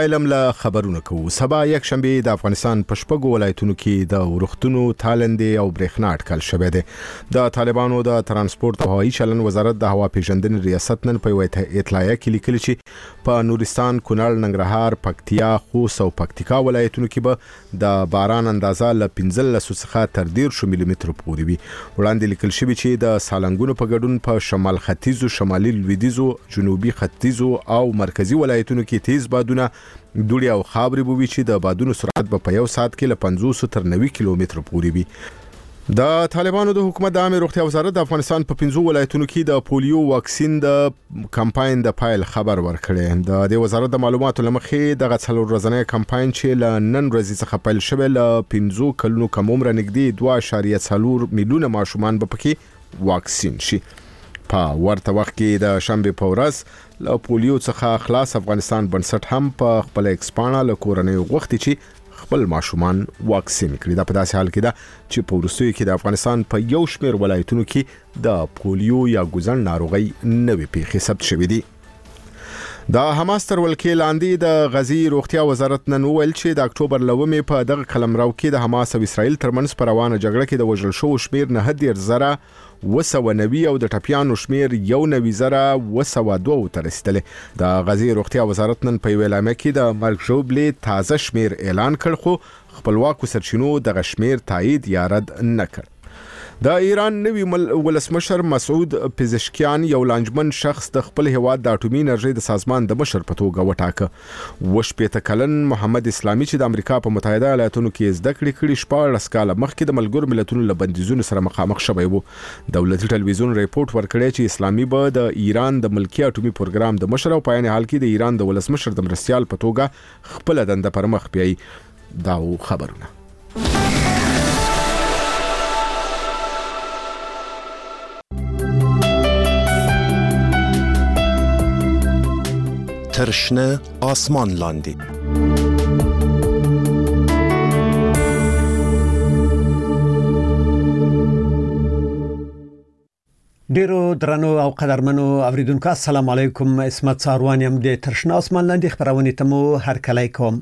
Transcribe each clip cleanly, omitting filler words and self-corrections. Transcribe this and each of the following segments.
پیلم له خبرونه کوو. سبا یک شنبه د افغانستان په شپږو ولایتونو کې د ورښتونو تالندې او برېښنا اټکل شوې ده. د طالبانو د ترانسپورت او هوایي چلن وزارت د هوا پیژندنې ریاست نن په اطلاعیه کې لیکلي چې په نورستان، کونړ، ننګرهار، پکتیا، خوست او پکتیکا ولایتونو کې به د باران اندازه له 15 څخه تر 10 ملي متر پورې وي. وړاندې لیکل شوی چې د سالنګونو په ګډون په شمال ختیځو، شمالي لویدیځو، جنوبي ختیځو او مرکزی ولایتونو کې تیز بادونه، دوړې او خاورې به وي چې د بادونو سرعت به په یو ساعت کې له 50 تر 90 کیلومتر پورې وي. د طالبانو د حکومت د عامه روغتیا وزارت د افغانستان په 15 ولایتونو کې د پولیو واکسین د کمپاین د پایل خبر ورکړی. د وزارت د معلوماتو لمخې د څلور ورځنی کمپاین چې ل نن ورځې څخه پیل شوی ل 15 کلونو کم عمر نږدې 2.4 میلیونه ماشومان به پکې واکسین شي. په ورته وخت کې د شنبه په ورځ له پولیو څخه خلاص افغانستان بنسټ هم په خپل ایکسپانه له کورنۍ غوښتي چې خپل ماشومان واکسین کړي. دا په داسې حال کې ده چې په وروستیو کې د افغانستان په یو شمېر ولایتونو کې د پولیو یا ګوزن ناروغي نوې پیښې ثبت شوې دي. د حماس تر ولکې لاندې د غزي روغتیا وزارت نن وویل چې د اکتوبر لومې په دغه قلمرو کې د حماس او اسرائیل ترمنځ پر روانه جګړه کې د وژل شوو شمیر 9,990 او د ټپیانو شمیر 1,902 ته رسیدلې. د غزي روغتیا وزارت نن په اعلان کې د مرګ ژوبلې تازه شمیر اعلان کړ، خو خپلواکو سرچینو دغه شمیر تایید یا رد نه کړ. د ایران نوی ولسمشر مسعود پزشکیان یو لانجمن شخص د خپل هیواد د اټومي انرژي د سازمان د مشر په توګه وټاکه. وشپېته کلن محمد اسلامي چې د امریکا په متحده ایالاتونو کې زده کړې کړې 14 کاله مخکې د ملګرو ملتونو له بندیزونو سره مخامخ شوی وو. دولتي ټلویزیون ریپورت ورکړی چې اسلامي به د ایران د ملکی اټومي پروګرام د مشر او په عین حال کې د ایران د ولسمشر د مرستيال په توګه خپل دنده پر مخ بیاي. دا خبرونه ترشنه آسمان لاندی. ډیرو درنو او قدرمنو اوریدونکو السلام علیکم. اسمت ساروانیم د ترشنه آسمان لاندې خبرونه تمو هر کله کوم.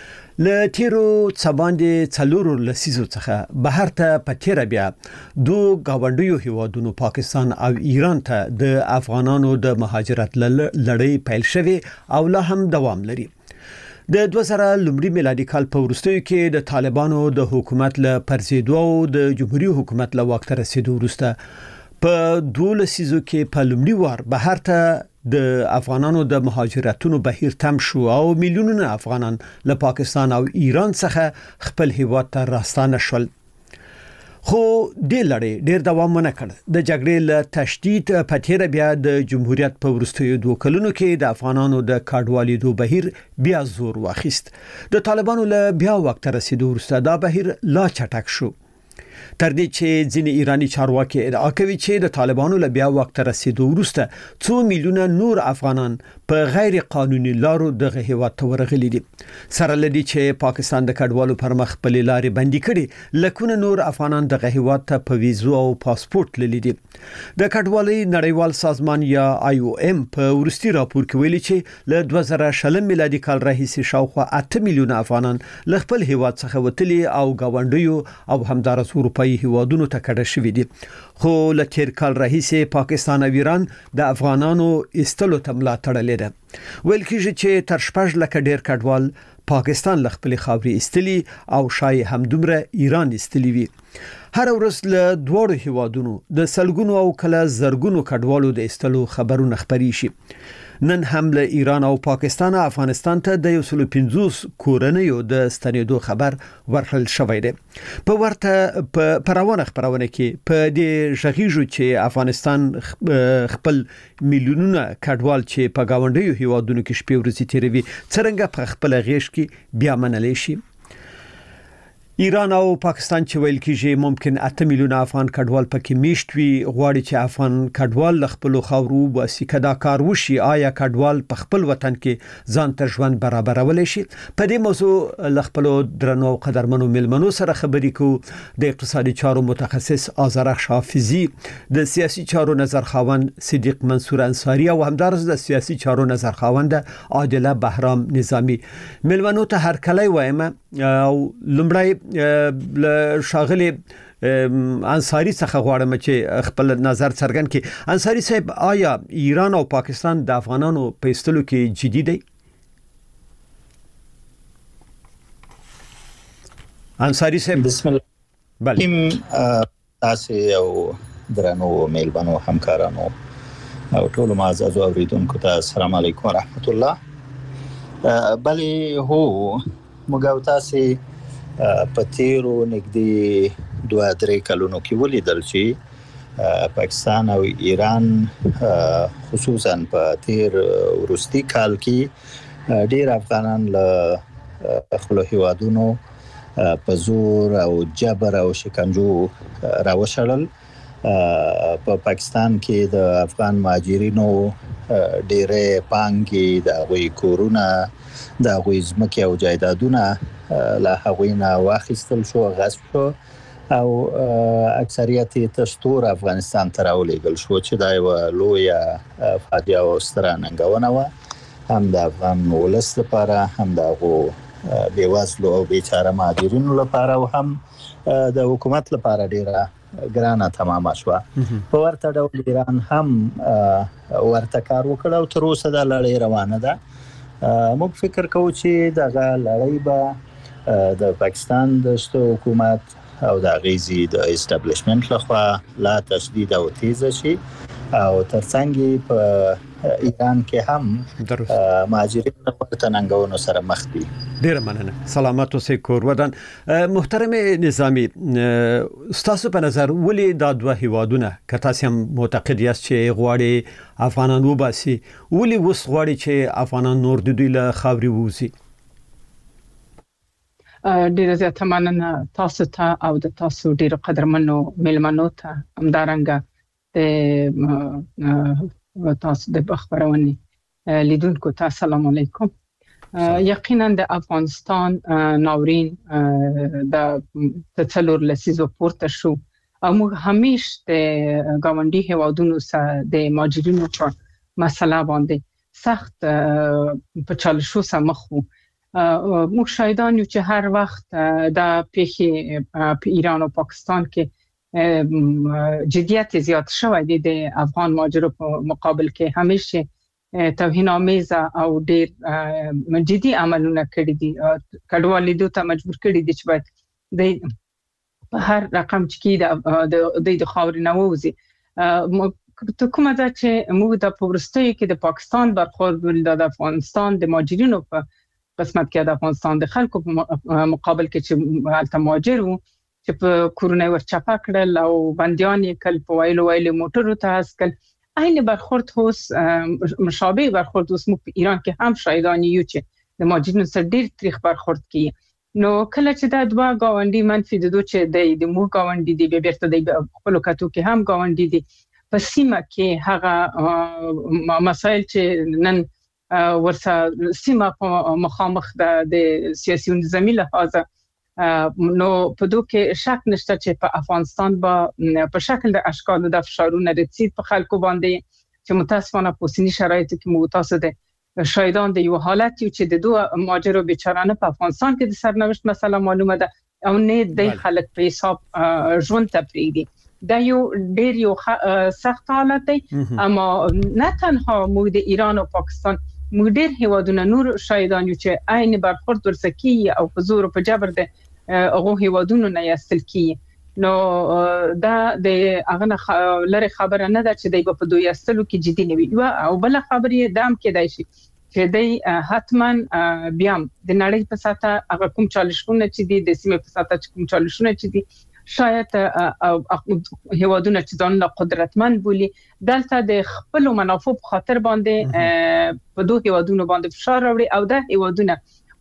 ل تیرو څباندې څلورو لسیزو څخه بهر ته پتیره بیا دو گاونډیو هیوادونو پاکستان او ایران ته د افغانانو د مهاجرت لړۍ پیل شوه او لا هم دوام لري. د 2000 لومړي میلادي کال په وروستیو کې د طالبانو د حکومت له پرځېدو او د جمهوریت حکومت له واک ته رسیدو وروسته په 2 لسیزو کې په لومړي وار بهر ته د افغانانو د مهاجرتونو بهیر تم شو او میلیونونه افغانان له پاکستان او ایران څخه خپل هیواد ته راستانه شول. خو د لړۍ ډیر دوام نه کړ. د جګړې له تشدید پتیره بیا د جمهوریت په ورستیو 2 کلونو کې د افغانانو د کډوالۍ دو بهیر بیا زور واخیست. د طالبانو له بیا وخت رسیدو وروسته دا بهیر لا چټک شو. تر دې چې ځینې ایرانی چارواکي ادعا کوي چې د طالبانو له بیا وخت رسیدو وروسته 2 میلیونه نور افغانان په غیر قانوني لارو دغه هیواد ته ورغلي دي. سره لدی چې پاکستان د کډوالو پر مخ په لارې بندي کړي، لکونه نور افغانان دغه هیواد ته په ویزو او پاسپورت للی دي. د کډوالۍ نړیوال سازمان یا IOM په ورستي راپور کې ویلي چې له 2000 میلادي کال راهیسې شاوخوا 8 میلیونه افغانان له خپل هیواد څخه وتلي او گاونډیو او همدارس اروپایي هیوادونو ته کډه شوي دي. خو له تیر کال راهیسې پاکستان او ایران د افغانانو استلو ته ملاتړ لري. ویل کېږي چې تر 6 لک ډیر کډوال پاکستان له خپل خاورې استلی او شای هم دومره ایران استلی وي. هر ورځ له دوړو هیوادونو د سلګونو او کله زرګونو کډوالو د استلو خبرونه خبري شي. نن هم له ایران او پاکستان او افغانستان ته د 150 کورنیو د ستنېدو خبر ورکړل شوی دی. په ورته په روانه خبرونه کې په دې ژغیږو چې افغانستان خپل میلیونونه کډوال چې په گاونډیو هیوادونو کې شپې ورځې تیروي څنګه په خپل غیش کې بیا منلې شي. ایران او پاکستان چې ویل کېږي ممکن 8 میلیونه افغان کډوال پکې میشت وي غواړي چې افغان کډوال خپل خاورو باسي کدا کار وشي آیا کډوال په خپل وطن کې ځان تر ژوند برابرول شي په دې موضوع خپل درنو قدرمنو ملمنو سره خبرې کو د اقتصادي چارو متخصص آذرخش حافظي د سیاسي چارو نظر خاوند صدیق منصور انصاری او همدارس د سیاسي چارو نظر خاوند عادله بهرام نظامی ملمنو ته هر کله وایم او لمړی شاغلی انصاری څخه غواړم چې خپل نظر څرګند کړي انصاری صاحب آیا ایران او پاکستان د افغانانو په استلو کې جدي دي انصاری صاحب بسم الله بله تاسو او درنو میلمنو همکارانو او ټول معزز اوریدونکو ته السلام علیکم ورحمت الله بله هو موږ تاسو په تیرو نږدې 2-3 کلونو کې ولیدل چې پاکستان او ایران خصوصا په تیر وروستي کال کې ډیر افغانان له خپل هیوادونو په زور او جبر او شکنجو راوشړل په پاکستان کې د افغان مهاجرینو ډېرې پانګې د غوي کورونه د غوي ځمکې او جایدادونه لا هغوینه واخیستل شو غصب شو او اکثریت تستور افغانستان ته راولېږل شو چې دا یو لویه فاجعه او ستره ننګونه وه هم د افغان ولس لپاره هم د بېوزلو او بیچاره مهاجرینو لپاره او هم د حکومت لپاره ډیره ګرانه تمامه شوه په ورته ډول ایران هم ورته کار وکړ او تر اوسه دا لړۍ روانه ده موږ فکر کوو چې دغه لړۍ به د پاکستان د حکومت او د غیزي د اسټابلیشمنت لخوا لا تشدید او تیز شي او ترڅنګ په ایران کې هم مهاجرین ورته ننګونو سره مخ دي. ډیر مننه سلامت اوسئ کور ودان. محترم نظامی ستاسو په نظر ولې دا دوه هیوادونه که تاسو هم معتقد یاست چې غواړي افغانان وباسي ولې وس غواړي چې افغانان نور د دوی له خاوري ووزي؟ ډیر زیاته مننه تاسو ته او د تاسو ډیر قدرمنو ملمنو ته همدارنګه تاسو د خبرونه لیدونکو ته السلام علیکم. یقینا د افغانستان ناورین د تڅلور لسیزو پورته شو او موږ همیش د گاونډي هیوادونو سره د مهاجرینو په مسله باندې سخت په چالشو سره مخ وو. موږ شاهدان یو چې هر وخت د پیښې په ایران او پاکستان کې جدیت زیات شوی دی د افغان مهاجرو په مقابل کې همیشه توهین آمیز او ډیر جدي عملونه کړی دي کډوال لیدو ته مجبور کړی دي چې باید د هر رقم چې د خاورې نه ووزي. ته کومه ده چې موږ د پورستۍ کې د پاکستان برخورد د افغانستان د مهاجرینو په قسمت کې د افغانستان د خلکو په مقابل کې چې الته مهاجر وو چې په کورونه ورچپا کړل او بنديان یې کل په وایلو موټرو ته اسکل عین برخورد هوس مشابه برخورد اوس موږ په ایران کې هم شاهدان یو چې د مهاجرینو سره ډیر تاریخ برخورد کوي. نو کله چې دا دوه گاونډي منفي د دوه چې د مو گاونډي دی به بیرته د خپل کاتو کې هم گاونډي دی په سیمه کې هغه مسایل چې نن ورسره سیمه په مخامخ د سیاسي نظامي لحاظه نو په دوه کې شک نشته چې په افغانستان په شکل د اشکال د فشارونو رسید په خلکو باندې چې متاسفانه په سنی شرایطو کې متاسفه شاهدان د یو حالت چې د دوه ماجرو بیچارانه په افغانستان کې د سرنوشت مسله معلومه ده او نه د خلک په حساب ژوند ته پریدي دا یو ډیر یو سخت حالت دی. اما نه تنها موږ د ایران او پاکستان موږ ډیر هیوادونه نور شاهدان یو چې عین برخورد ورسکی او په زور او په جبر د هغه هیوادونو نه یستل کی. نو دا د هغه لره خبره نه ده چې د په دوی یستلو کې جدي نه وي او بل خبرې دام کې دی چې د حتما بیا د نړۍ په ساته هغه کوم چالشونه چې د سیمه په ساته کوم چالشونه چې دي شاید هیوادونه چې ځان له قدرتمن بولی دلته د خپل منافع په خاطر باندې په دوه هیوادونو باندې فشار راوړي او د هیوادونه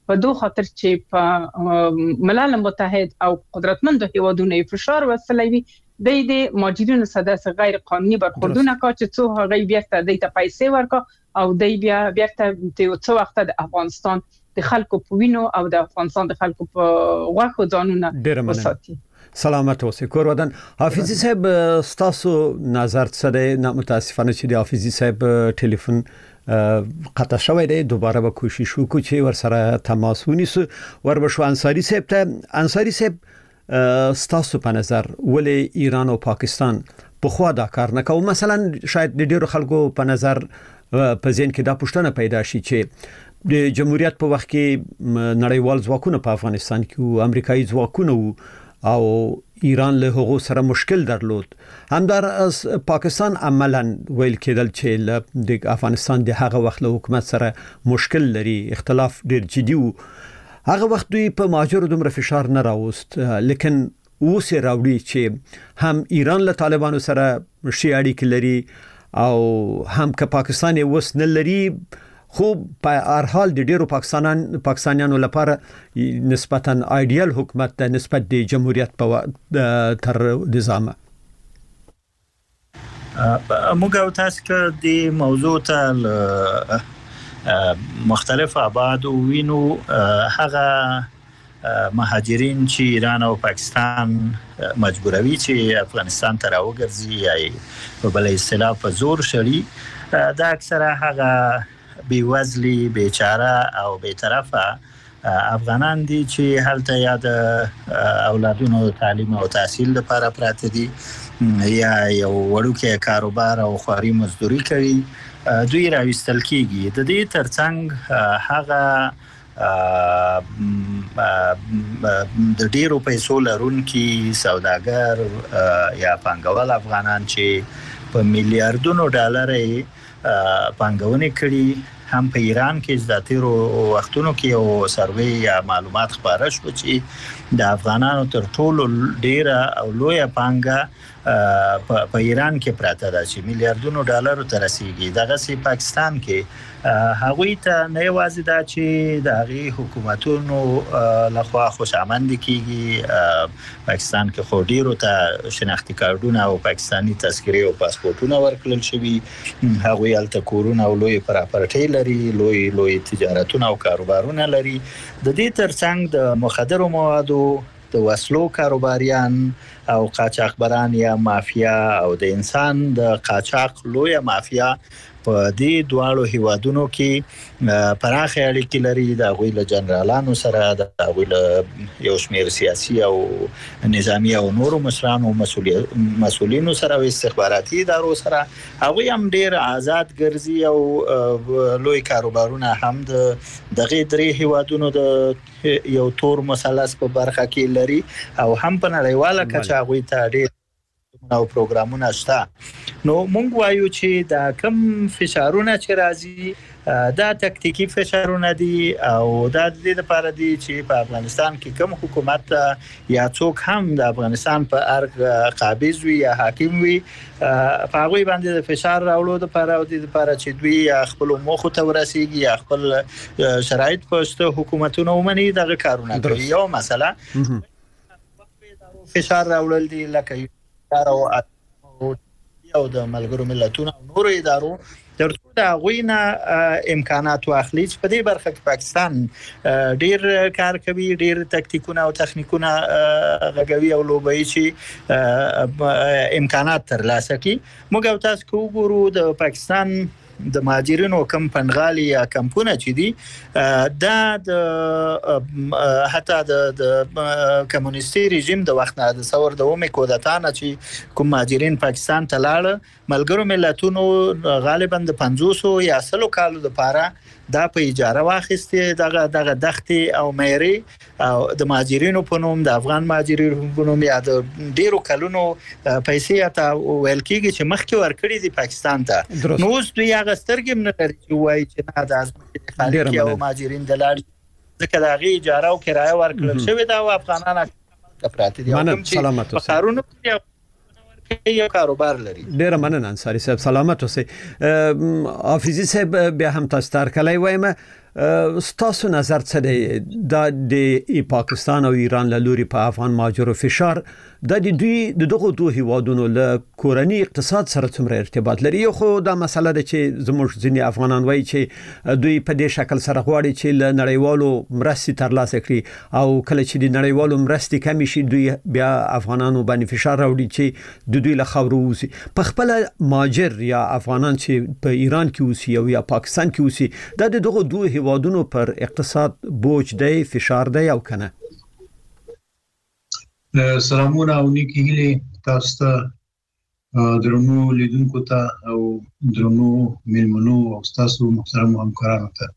په دوه خاطر چې په ملل متحد او قدرتمند هیوادونو فشار وسلوي د ماجرینو ساده غیر قانوني برخوردونه کا چې څو هغه بیرته د پیسې ورکا او د بیا بیرته د څو وخت د افغانستان د خلکو په وینو او د افغانستان د خلکو په واخو ځانونه وساتي. سلامت اوسئ کور ودان. حافظي صاحب ستاسو نظر څه دی؟ متاسفانه چې د حافظي صاحب ټلیفون قطع شوی دی، دوباره به کوشش وکړو چې ورسره تماس ونیسو. وربشو انصاری صاحب ته. انصاری صاحب ستاسو په نظر ولې ایران او پاکستان په خوا دا کار نه کوي؟ مثلا شاید د ډیرو خلکو په نظر په ذهن کې دا پوښتنه پیدا شي چې د جمهوریت په وخت کې نړیوال ځواکونه په افغانستان کې او امریکایي ځواکونه او ایران له هغو سره مشکل درلود. همدار از پاکستان عملاً ویل کېدل چې د افغانستان د هغه وخت له حکومت سره مشکل لري، اختلاف ډیر جدي وو. هغه وخت دوی په مهاجرو دومره فشار نه راوست، لیکن اوس راوړي چې هم ایران له طالبانو سره شي اړیکې لري او هم که پاکستان یې وس نه لري، خو په هر حال د ډیرو پاکستانیانو لپاره نسبتاً ایډیال حکومت د نسبت د جمهوریت په تر نظام. موږ او تاسو کې د موضوع ته مختلف ابعاد وینو. هغه مهاجرین چې ایران او پاکستان مجبوروي چې افغانستان ته راوګرځي یا په بل اصطلاح په زور شړي، دا اکثره هغه بیوزلی، بیچاره او بیطرفه افغانان دي چې هلته یا د اولادونو تعلیم او تحصیل لپاره پراته دي یا یو وړوکی کاروبار او خواري مزدوري کوي. دوی راوستل کیږي. د دې ترڅنګ هغه د ډیرو پیسو لرونکي سوداګر یا پانګوال افغانان چې په میلیارډونو ډالر پانګونې کړي، هم په ایران کې د تیرو وختونو کې یو سروې یا معلومات خبره شو چې د افغانانو تر ټولو ډیره او لویه پانګه په ایران کې پراته ده چې میلیارډونو ډالر ته رسیدي. دغه سي پاکستان کې هغوی ته نه یوازې دا چې د هغې حکومتونو لخوا خوشامند کیږي، پاکستان کې خو ډیرو ته شناختی کارتونه او پاکستانی تذکرې او پاسپورتونه ورکړل شوي، هغوی هلته کورونه او لوی پراپرټۍ لري، لوی تجارتونه او کاروبارونه لري. د دې ترڅنګ د مخدرو موادو، د وسلو کاروباریان او قاچاقبران یا مافیا او د انسان د قاچاق لوی مافیا په دې دواړو هیوادونو کې پراخه اړیکې لري. د هغوی له جنرالانو سره، د هغوی له یو شمېر سیاسي او نظامی او نورو مشرانو مسؤلینو سره او استخباراتي ادارو سره. هغوی هم ډیر آزاد ګرځي او لوی کاروبارونه هم د دغه درې هیوادونو د یو تور مثلث په برخه کې لري او هم په نړیواله کچه هغوی ته ډیر او پروګرامونه شته. نو مونږ وایو چې دا کم فشارونه چې راځي دا تکتیکی فشارونه دي او دا د دې لپاره دي چې په افغانستان کې کم حکومت یا څوک هم د افغانستان په ارګ قابض وي یا حاکم وي، په هغوی باندې د فشار راوړلو لپاره او د لپاره چې دوی خپل موخو ته ورسیږي یا خپل شرایط پوسټ حکومتونه ومني، دغه کارونه کوي. یو مسله فشار راوړل دي لکه او د ملګرو ملتونو او نورو ادارو ترڅو د هغوی نه امکانات واخلي چې په دې برخه کې پاکستان ډیر کار کوي، ډیر تکتیکونه او تخنیکونه غږوي او لوبوي چې امکانات ترلاسه کړي. موږ او تاسو کو ګورو د پاکستان د مهاجرینو کم پنغالي یا کمپونه چې دي دا د حتی د کمونیستي رژیم د وخت نه د ثور د اومې کودتا نه چې کوم مهاجرین پاکستان ته لاړ، ملګرو ملتونو غالبا د 500 یا 100 کالو لپاره دا په اجاره واخیسته دغه دښتې او مېری او د مهاجرینو په نوم، د افغان مهاجرینو په نوم یا د ډیرو کلونو پیسې ته ویل کېږي چې مخکې ورکړي دي پاکستان ته. نو اوس دوی هغه سترګې نه لري چې وایي چې نه د ازمکې خالق او مهاجرین د لاړ ځکه د هغې اجاره او کرایه ورکړل شوې ده او افغانان پراته دي او کوم چې په ښارونو کې یو کاروبار لري. ډیره مننه انصاری صاحب، سلامت اوسئ. حافظي صاحب بیا هم تاسو ته کله وایم ستاسو نظر څه دی د پاکستان او ایران له لوري په افغان مهاجرو فشار د دوی دغه دوه هیوادونو له کورنی اقتصاد سره څومره ارتباط لري؟ یو خو دا مسله ده چې زموږ ځینې افغانان وایي چې دوی په دې شکل سره غواړي چې له نړیوالو مرستې ترلاسه کړي او کله چې د نړیوالو مرستې کمی شي دوی بیا افغانانو باندې فشار راوړي چې د دوی له خاورو ووسي. په خپل مهاجر یا افغانان چې په ایران کې اوسي او یا پاکستان کې اوسي دا دغه دوه هیوادونو پر اقتصاد بوج دی، فشار دی او کنه؟ سلامونه او نیکی هیله تاسو ته درنو لیدونکو ته او درنو ملمنو او تاسو محترم همکارانو ته.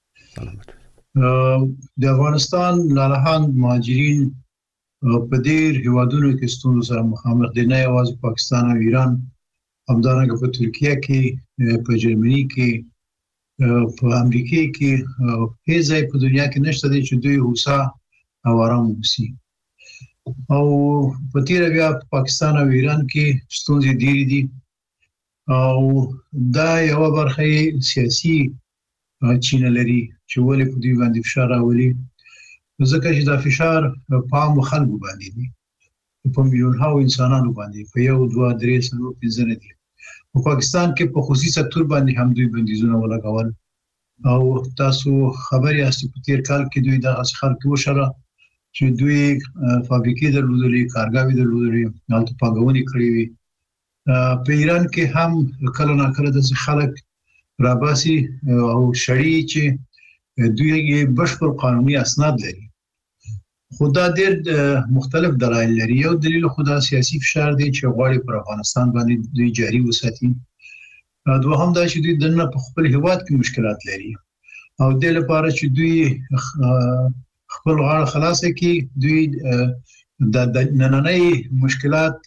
د افغانستان لالهان مهاجرین په ډیر هیوادونو کې ستونزو سره مخامخ دي، نه یوازې پاکستان او ایران، همدارنګه په ترکیه کې، په جرمني کې، په امریکا کې، هیڅ ځای په دنیا کې نشته دی چې دوی هوسا او آرام وسی. او په تیر بیا پاکستان او ایران کې ستونزې ډېرې دي او دا یو برخه سیاسي چینه لري چې ولې په دوی باندې فشار راولي، ځکه چې دا فشار په عام خلکو باندې دی، په میلیونونو انسانانو باندې، په 1 2 3 4 5 نه دي. په پاکستان کې په خصوصي سکتور باندې هم دوی بندیزونه ولګول او تاسو خبر یاست په تیر کال کې دوی د خلکو وشره چې دوی فابریکې درلودلې، کارګاوې درلودلې، هلته پانګونې کړې وي. په ایران کې هم کله نا کله د خلک راباسي او شړی چې دوی بشپړ قانوني اسناد لري، خو دا ډېر مختلف دلایل لري. یو دلیل خو دا سیاسي فشار دی چې غواړي پر افغانستان باندې دوی جاري وساتي. دوهم دا چې دوی دنه په خپل هیواد کې مشکلات لري او د لپاره چې دوی خپل غاړه خلاصه کی، دوی د نننۍ مشکلات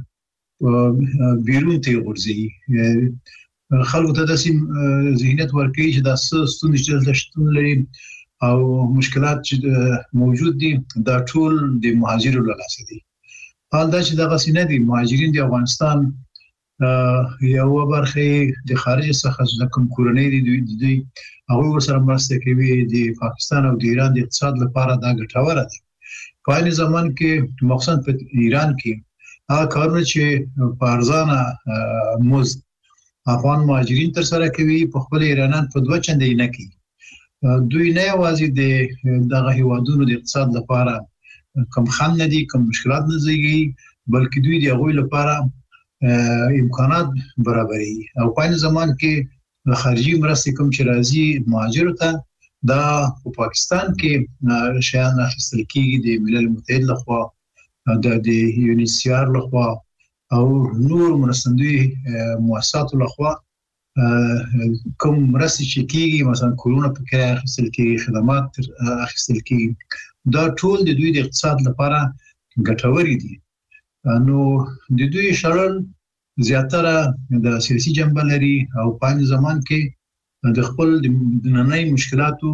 بیرون ته ورځي. خلکو ته د ذهنیت ورکړي چې د ستونزې شتون لري او مشکلات چې موجود دي دا ټول د مهاجرو له لاسه دي. حال دا چې دغه سینه دي مهاجرین د افغانستان یو برخه د خارج څخه د کوم کورنۍ دي دوی هغه ورسره مرسته کوي. د پاکستان او د ایران د اقتصاد لپاره دا ګټوره ده. په عین زمان کې مخصوصا په ایران کې هغه کارونه چې په ارزانه مزد افغان مهاجرین تر سره کوي په خپل ایرانان په دوه چندې نه کوي. دوی نه یوازې د دغه هیوادونو د اقتصاد لپاره کم خنډ نه دي، کم مشکلات نه زیږي، بلکې دوی د هغوی لپاره امکانات برابري. او په عین زمان کې د خارجي مرستې کوم چې راځي مهاجرو ته دا په پاکستان کې شیان اخیستل کېږي د ملل متحد لخوا، د یونیسیار لخوا او نور مرستندوی مؤسساتو لخوا کوم مرستې چې کېږي، مثلا کورونه پکې اخیستل کېږي، خدمات اخیستل کېږي، دا ټول د دوی د اقتصاد لپاره ګټوري دي. نو د دوی شړل زیاتره د سیاسي جنبه لري او په عین زمان کې د خپل د نننۍ مشکلاتو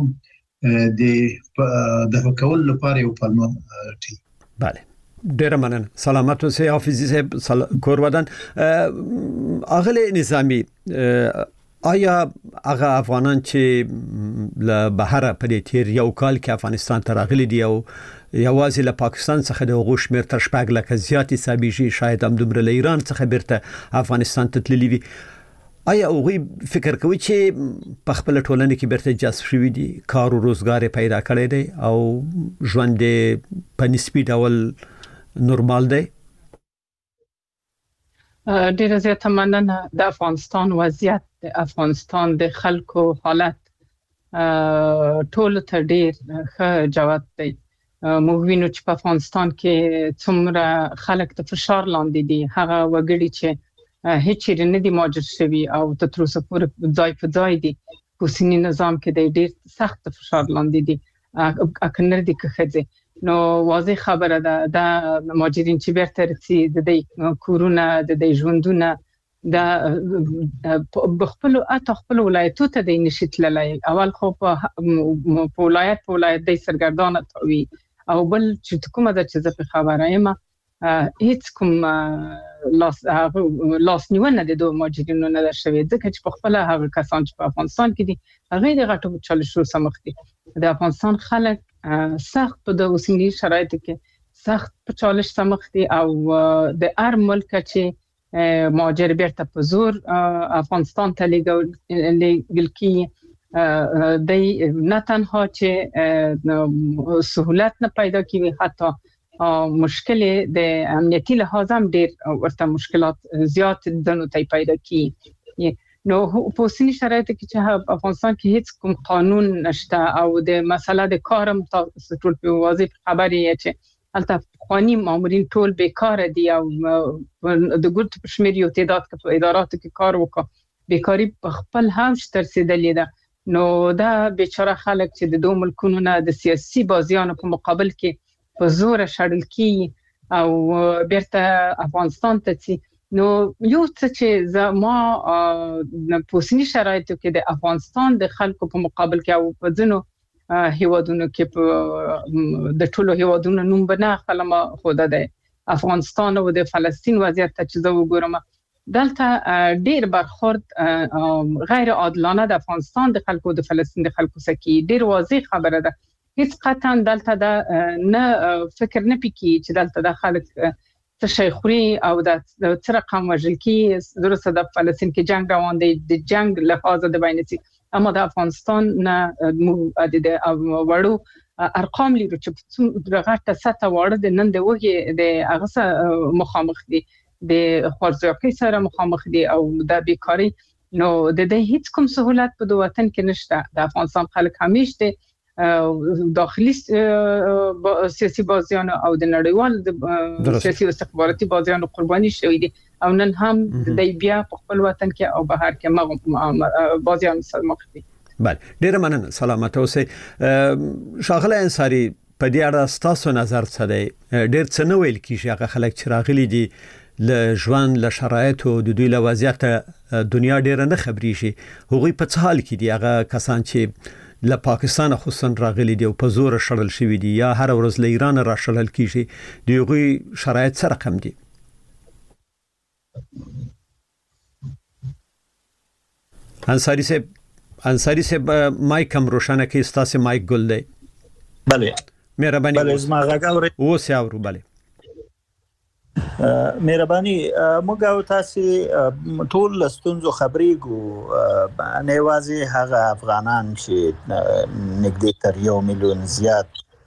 د دفع کولو لپاره یو پلمه ټي. بله، ډیره مننه. سلامت اوسئ حافظي صاحب کور ودان. اغله نظامی، آیا هغه افغانان چې له بهر په دې تیر یو کال کې افغانستان ته راغلي دي او یوازې له پاکستان څخه د هغو شمېر تر 6 لکه زیات حسابېږي، شاید هم دومره له ایران څخه بیرته افغانستان ته تللي وي، آیا هغوی فکر کوي چې په خپل ټولنه کې بیرته جذب شوي دي، کار او روزګار پیدا کړی دی او ژوند په نسبي ډول نورمال دی؟ ډیره زیاته مننه. د افغانستان وضعیت، د افغانستان د خلکو حالت ټول ته ډیر ښه جواب دی. موږ وینو چې په افغانستان کې څومره خلک د فشار لاندې دي، هغه وګړي چې هیڅ چیرې نه دي مهاجر شوي او تر اوسه پورې ځای په ځای دي. په اوسني نظام کې د ډیر سخت فشار لاندې دي، اکنر دي که ښځې. نو واضح خبره ده د مهاجرین چې بیرته رسي د دې کورونه، د دې ژوندونه، د خپل ولایتو ته د نشي تللی. اول خو په ولایت د سرګردانه توي او بل چې کومه ده چې زه په خبره یم هیڅ کوم لاس نیونه د دوه مهاجرینو نه در شوی ځکه چې په خپل هغه کسان چې په افغانستان کې دي هغه د غټو چالشونو سمخ دي د افغانستان خلک سخت په د اوسنی شرایطو کې سخت په چالش سمخ دي او د هر ملک چې مهاجر بیرته په زور افغانستان ته لېږل کی د نه تنها چې سہولت نه پیدا کیږي حتی مشکل د امنیتي لحاظ هم ډېر ورته مشکلات زیات دنو ته پیدا کی نو په اوسنی شرایطو کې چې افغانستان کې هیڅ کوم قانون نشته او د مسله د کارم تاسو ټول په واضح خبرې چې البته قانوني مامورین ټول بیکار دي او د ګوت په شمیر یو تعداد په اداراتو کې کار وکړي بیکاری په خپل هم رسیدلې ده نو دا بیچاره خلک چې د دوه ملکونو نه د سیاسي بازیانو په مقابل کې په زور شړل کی او بیرته افغانستان ته چې نو یو څه چې زما په اوسنی شرایطو کې د افغانستان د خلکو په مقابل کې او په ځینو هیوادونو کې په د ټولو هیوادونو نوم بنا خلما خوده ده افغانستان او د فلسطین وضعیت ته چې زه وګورم دلته ډیر برخورد غیر عادلانه د افغانستان د خلکو د فلسطین د خلکو سکی ډیر واضح خبره ده هیڅ قطعا دلته دا نه فکر نه پکې چې دلته د خلک تشیخوري او د څه رقم وژل کی درسته د فلسطین کې جنگ روان دی د جنگ لحاظه د بینسي اما د افغانستان نه د وړو ارقام لري چې غټه سطح وړه د نن د وګي د هغه مخامخ دي د خوارځواکۍ سره مخامخ دي او د بیکاری نو د هیڅ کوم سہولت په وطن کې نشته د افغانستان خلک همیشه داخلي سیاسي بازیانو او د نړیوال سیاسي او استخباراتي بازیانو قرباني شوي دي او نن هم د بیا په خپل وطن کې او بهر کې بازیان سره مخ دي. بله ډیر مننه سلامت اوسئ. شاغله انصاری په دې اړه تاسو نظر څه دی؟ ډیر څه نو ویل کیږي هغه خلک چې راغلي دي له ژوند له شرایطو د دوی له وضعیت دنیا ډیر نه خبري شي هغوی په څه حال کې دي هغه کسان چې له پاکستان خصوصا راغلي دي او په زور شړل شوی دي یا هر ورځ له ایران را شړل کیږي دوی شرایط سره کم دي. انصاری صاحب مایک هم روشنه کې استاسه مایک ګل دی. بله مهرباني بله زما غاګاوري او سیاورو بله مهرباني موږ او تاسو ټول لستونزو خبرېګو نه وازي هغه افغانان چې نږدې تر 1 میلیون زیات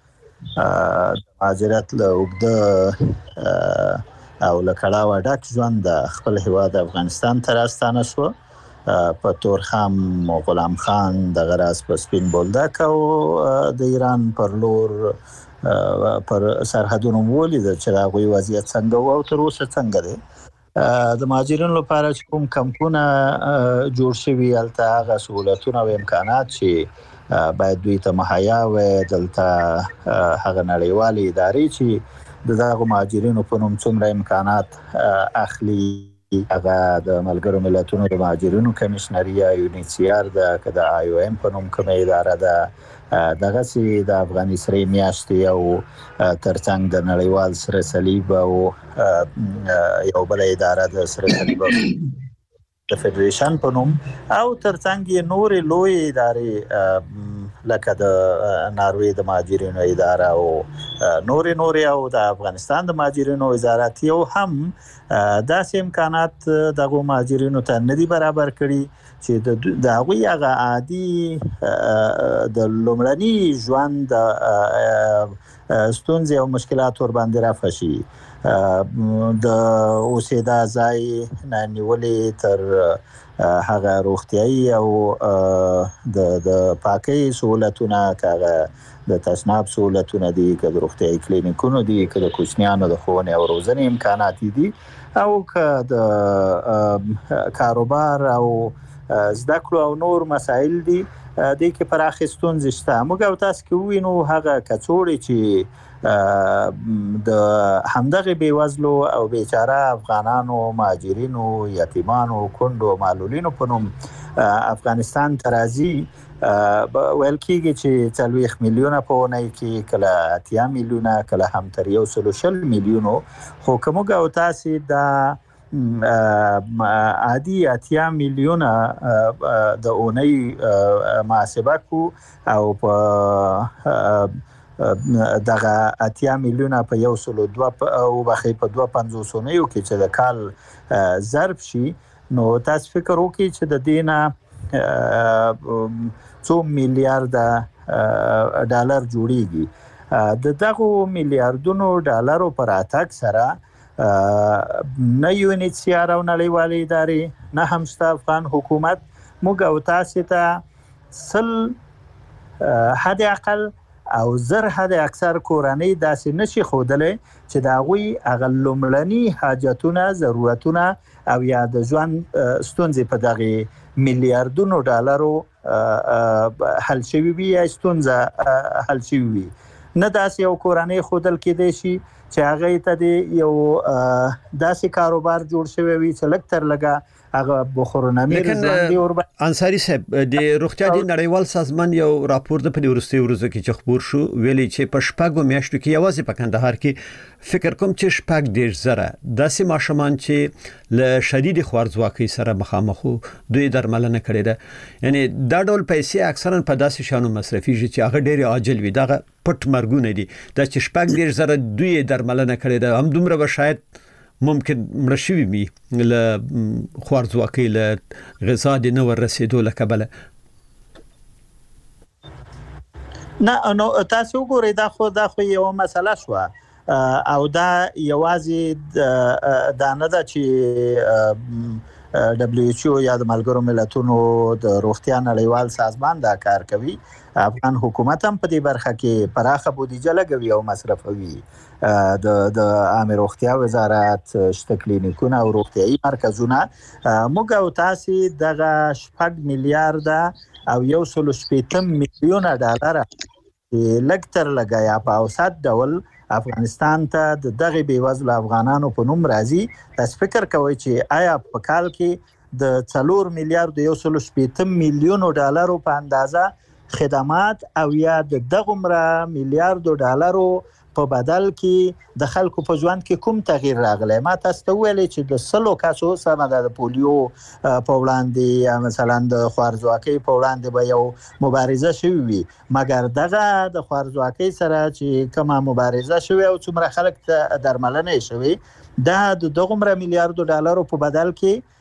مهاجرت له وګړه او لکړاوه ډک ژوند د خپل هیواد افغانستان ته راستانه شو په تورخم غلام خان د غراس په سپین بولدک او د ایران پر لور پر سرحدونو ولید چې راغوي وضعیت څنګه او تر اوسه څنګه دی د مهاجرینو لپاره کوم کمپونه جوړ شوي الته هغه سہولتونه او امکانات چې باید دوی ته مهیا وي دلته هغه نړیوالې ادارې چې دغه مهاجرینو په نوم څومره امکانات اخلي هغه د ملګرو ملتونو د مهاجرینو کمیشنریا یونیسیار د IOM په نوم کومه اداره ده دغه سي د افغاني سره میاشتې او ترڅنګ د نړیوال سره صلیب او یو بل اداره د سره صلیب د فدریشن په نوم او ترڅنګ نور لوی ادارې لکه د ناروی د مهاجرینو اداره او نور او د افغانستان د مهاجرینو وزارت یو هم داسې امکانات دغه مهاجرینو ته ندي برابر کړي چې د هغه هغه عادي د لومړني ژوند ستونزې او مشکلات ور باندې رافشي د اوسېدا ځای نه نیولې تر هغه روغتيایي او د پاکي سہولتونه کاغه د تشناب سہولتونه دي که د روغتيایي کلینیکونو دي که د کوچنیانو د ښوونې او روزنې امکانات دي او که د کاروبار او زده کړو او نور مسایل دي د کې پراخستون زشته موږ او تاسو کې وینو هغه کڅوړي چې د همدغه بیوزلو او بیچاره افغانانو مهاجرینو یتیمانو کندو معلولینو په نوم افغانستان ترازی ویل کېږي چې 40 میلیونه په ونې کې کله 80 میلیونه کله هم تر 140 میلیونو خو کومه او تاسو د عادي 80 میلیونه د ونې محاسبه کو او په دغه 80 میلیونه په 102 او بخې په 250 یو کې چې د کال ضرب شي نو تاسو فکر وکړئ چې د دینه 2 میلیارډ ډالر جوړیږي د دغه میلیارډونو ډالرو پر اتاک سره نه UNHCR او نړیوالې ادارې نه هم افغان حکومت موږ او تاسو ته حد اقل او زر حد اکثر کورنۍ داسې نشي خودلې چې دا غوي اغلملني حاجتونه ضرورتونه او یا د ژوند ستونزې په دغه میلیارډونو ډالرو حل شوي وي یا ستونزه حل شوي وي نه داسې یو کورنۍ خودل کېدای شي چې هغه ته یو داسې کاروبار جوړ شوی وي چې لکتر لګا هغه بخورنامي ژوند اور انصاری صاحب د روغتیا د نړیوال سازمان یو راپور د پدورستي ورځو کې چې خبر شو ویلي چې په شپږو میاشتو کې یوازې په کندهار کې فکر کوم چې شپږ ډیر زره داسې ماشومان چې له شدید خوارځواکۍ سره مخامخ دوی درملنه کړې ده یعنی دا ډول پیسې اکثرا په داسې شانو مصرفيږي چې هغه ډیر عاجل وي دغه پټ مرګونه دي د چې شپږ ډیر زره دوی درملنه کړې ده هم دومره به شاید ممکن مرشوي وي له خوارځواکۍ له غذا د نو رسیدو لکبله نه نو تاسو وګورئ دا خو یو مسله شو او دا یوازې دا نه ده چې WHO یا د ملګرو ملتونو د روغتیا نړیوال سازمان دا کار کوي افغان حکومت هم په دې برخه کې پراخه بودیجه لګوي او مصرفوي د عامه روغتیا وزارت شته کلینیکونه او روغتیايي مرکزونه موږ او تاسو دغه 8 میلیارډ او 180 میلیونه ډالر لګتر لګیا په اوسط ډول افغانستان ته د دغه بیوزله افغانانو په نوم راځي تاسو فکر کوئ چې آیا په کال کې د 4 میلیارډ 180 میلیونو ډالرو په اندازه خدمات او یا د دغه میلیارډ ډالرو په بدل کې د خلکو په ژوند کې کوم تغییر راغلی ما تاسو ته ویلي چې د سلو کسو سره د پولیو په وړاندې یا مثلا د خوارځواکۍ په وړاندې به یو مبارزه شوې وي مګر دغه د خوارځواکۍ سره چې کومه مبارزه شوې او څومره خلک ته درملنه شوې دا د دغه میلیارډ ډالرو په بدل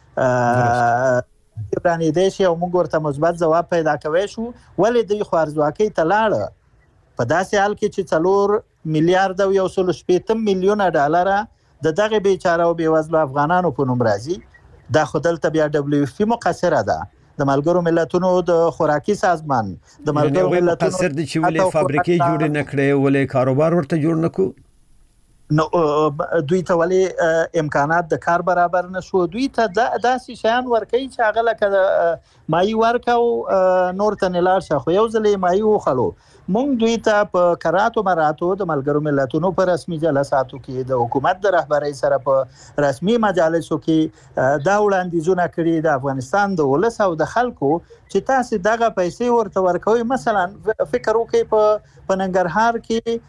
کې برانې دي چې موږ ورته مثبت ځواب پیدا کوي شو ولې د خوارځواکۍ ته لاړه په داسې حال کې چې 4 میلیارډ او 180 میلیونه ډالر د دغه بیچاره او بیوزلو افغانانو په نوم راځي دا خدلته بیا WFP مقصره ده د ملګرو ملتونو د خوراکي سازمان د ملګرو ملتونو مقصر دي چې ولې فابریکې جوړ نه کړي ولې کاروبار ورته جوړ نکو نو دوی ته ولې امکانات د کار برابر نشو دوی ته داسې شیان ورکوي چې هغه لکه مایي ورکاو نور ته نه لاړ شي خو یو ځلې مایي وخلو مونږ دوی ته په کراتو مراتو د ملګرو ملتونو په رسمي جلساتو کې د حکومت د رهبرۍ سره په رسمي مجالسو کې دا وړاندیزونه کړي د افغانستان د ولس او د خلکو چې تاسو دغه پیسې ورته ورکوي مثلا فکر وکړئ په ننګرهار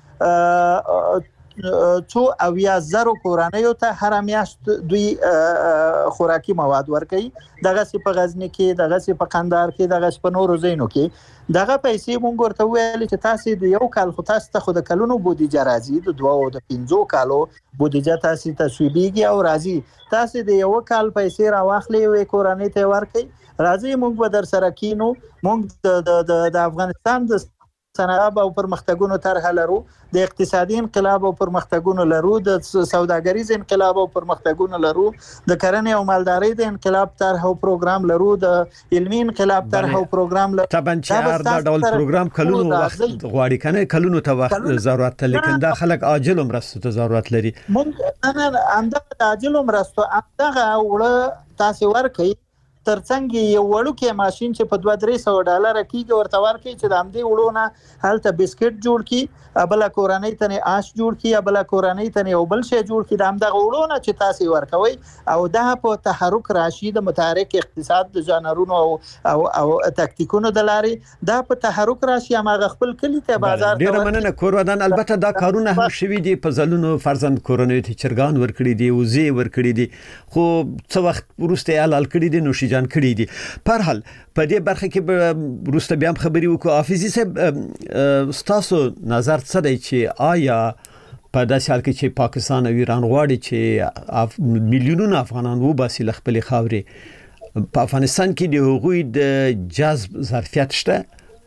کې څو او یا زرو کورنیو ته هر میاشت دوی خوراکي مواد ورکوي دغه سی په غزنی کې دغه سی په قندهار کې دغه سی په نورو ځایونو کې دغه پیسې مونږ ورته ویل چې تاسو د یو کال خو تاسو ته خود کلونو بودیجه راځي د 2 او د 5 کالو بودیجه تاسو ته سویبيږي او راځي تاسو د یو کال پیسې راواخلې وې کورنۍ ته ورکوي راځي مونږ به در سره کینو مونږ د افغانستان د صنعت او پرمختګونو طرح لرو د اقتصادي انقلاب او پرمختګونو لرو د سوداګریز انقلاب او پرمختګونو لرو د کرنې او مالدارۍ د انقلاب طرح او پروګرام لرو د علمي انقلاب طرح او پروګرام لرو طبعا چې دا ډول پروګرام کلونو وخت غواړي کنه کلونو ته وخت ضرورت لري کنده خلک عاجل مرستو ته ضرورت لري مونږ نه انده عاجل مرستو دغه وړه تاسو ورکي ترڅنګ یو وړوکی ماشين چې په $200-300 کېږي ورته ورکړي چې د همدې وړونه هلته بسکټ جوړ کړي، بل کورنۍ ته آش جوړ کړي، بل کورنۍ ته یو بل شی جوړ کړي، د همدغه وړونه چې تاسو ورکوي او دا په تحرک راشي د متحرک اقتصاد د ژانرونو او تکتیکونو د لارې دا په تحرک راشي هغه خپل کلی ته بازار ډیر مننه کورودان. البته دا کارونه هم شوي دي په ځلونو فرزند کورنۍ ته چرګان ورکړي دي، وزې ورکړي دي، خو څو وخت وروسته حلال کړي دي، نوشیجان کړي دي. په هر حال په دې برخه کې وروسته بیا خبري وکړو. حافظي صاحب ستاسو نظر څه دی چې آیا په داسې حال کې چې پاکستان او ایران غواړي چې میلیونونه افغانان وباسي له خپلې خاورې، په افغانستان کې د هغوی د جذب ظرفیت شته؟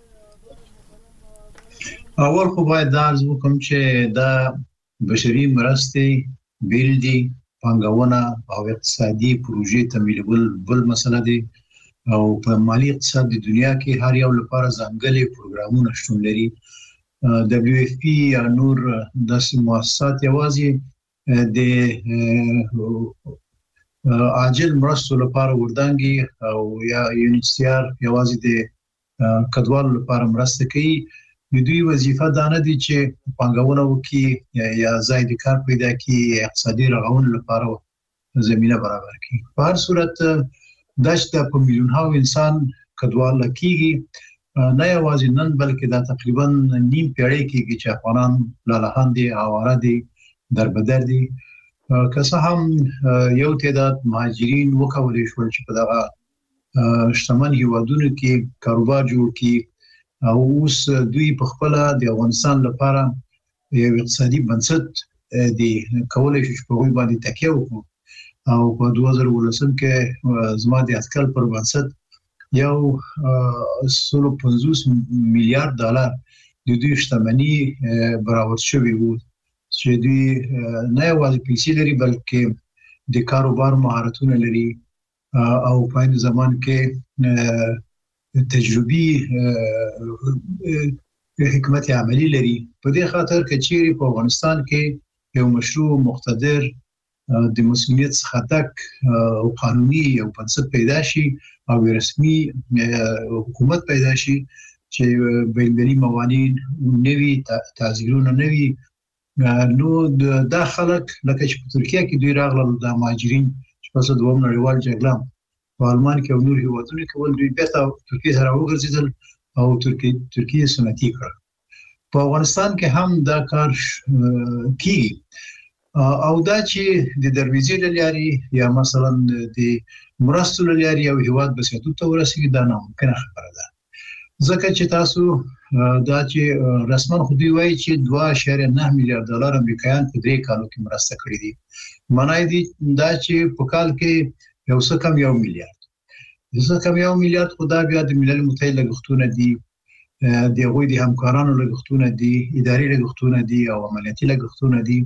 اول خو باید دا عرض وکړم چې دا بشري مرستې بیل دي، پانګونه او اقتصادي پروژې تمویلول بل مسله دي او په مالی اقتصاد د دنیا کې هر یو لپاره ځانګړي پروګرامونه شتون لري. WFP یا نور داسې مؤسسات یوازې د عاجل مرستو لپاره وردانګي او یا UNHCR یوازې د کډوالو لپاره مرسته کوي. د دوی وظیفه دا نه دي چې پانګونه وکړي یا ځای د کار پیدا کړي، اقتصادي رغونې لپاره زمينه برابر کړي. په هر صورت دا چې په میلیونونو انسان کډوال کېږي نه یوازې نن بلکې دا تقریبا نیم پیړۍ کېږي چې افغانان لالاهان دي، اواره دي، دربدر دي. که څه هم یو تعداد مهاجرین وکولای شول چې په دغه شتمن هیوادونو کې کاروبار جوړ کړي او اوس دوی په خپل د افغانستان لپاره یو اقتصادي بنسټ دی کولای شي چې په وګړي باندې تکیه وکړي او په 2019 کې زما د اتکل پر بنسټ یو $150 میلیارډ د دوی شتمنۍ برابر شوی وو چې دوی نه یوازې پیسې لري بلکې د کاروبار مهارتونه لري او په دې زمان کې تجربي حکمت عملی لري. په دې خاطر کې چې په افغانستان کې یو مشروع مقتدر د مسؤلیت څخه تک او قانوني یو بنسټ پیدا شي او رسمي حکومت پیدا شي چې بین‌المللي موانین نوي تعزیرونه نوي نو د خلک لکه چې په ترکیه کې دوی راغلل د مهاجرین چې پس د دویم نړیوال جګړه په آلمان کې او نور هیوادونو کې ول دوی بیرته ترکیه سره وګرځیدل او ترکیه سنتي کړ. په افغانستان کې هم دا کار کیږي او دا چې د دروازې لاري یا مثلا د مرستو لاري او هیواد بسیتو ته ورسېږي دا ناممکنه خبره ده. ځکه چې تاسو دا چې رسما خو دی وایي چې $2.9 میلیارډ امریکایان په 3 کالو کې مرسته کړې دي. معنی دی دا چې په کال کې یو څه کم 1 میلیارډ خو دا بیا د ملل متحد لګښتونه دي، د غوي د همکارانو لګښتونه دي، اداري لګښتونه دي او عملیاتي لګښتونه دي.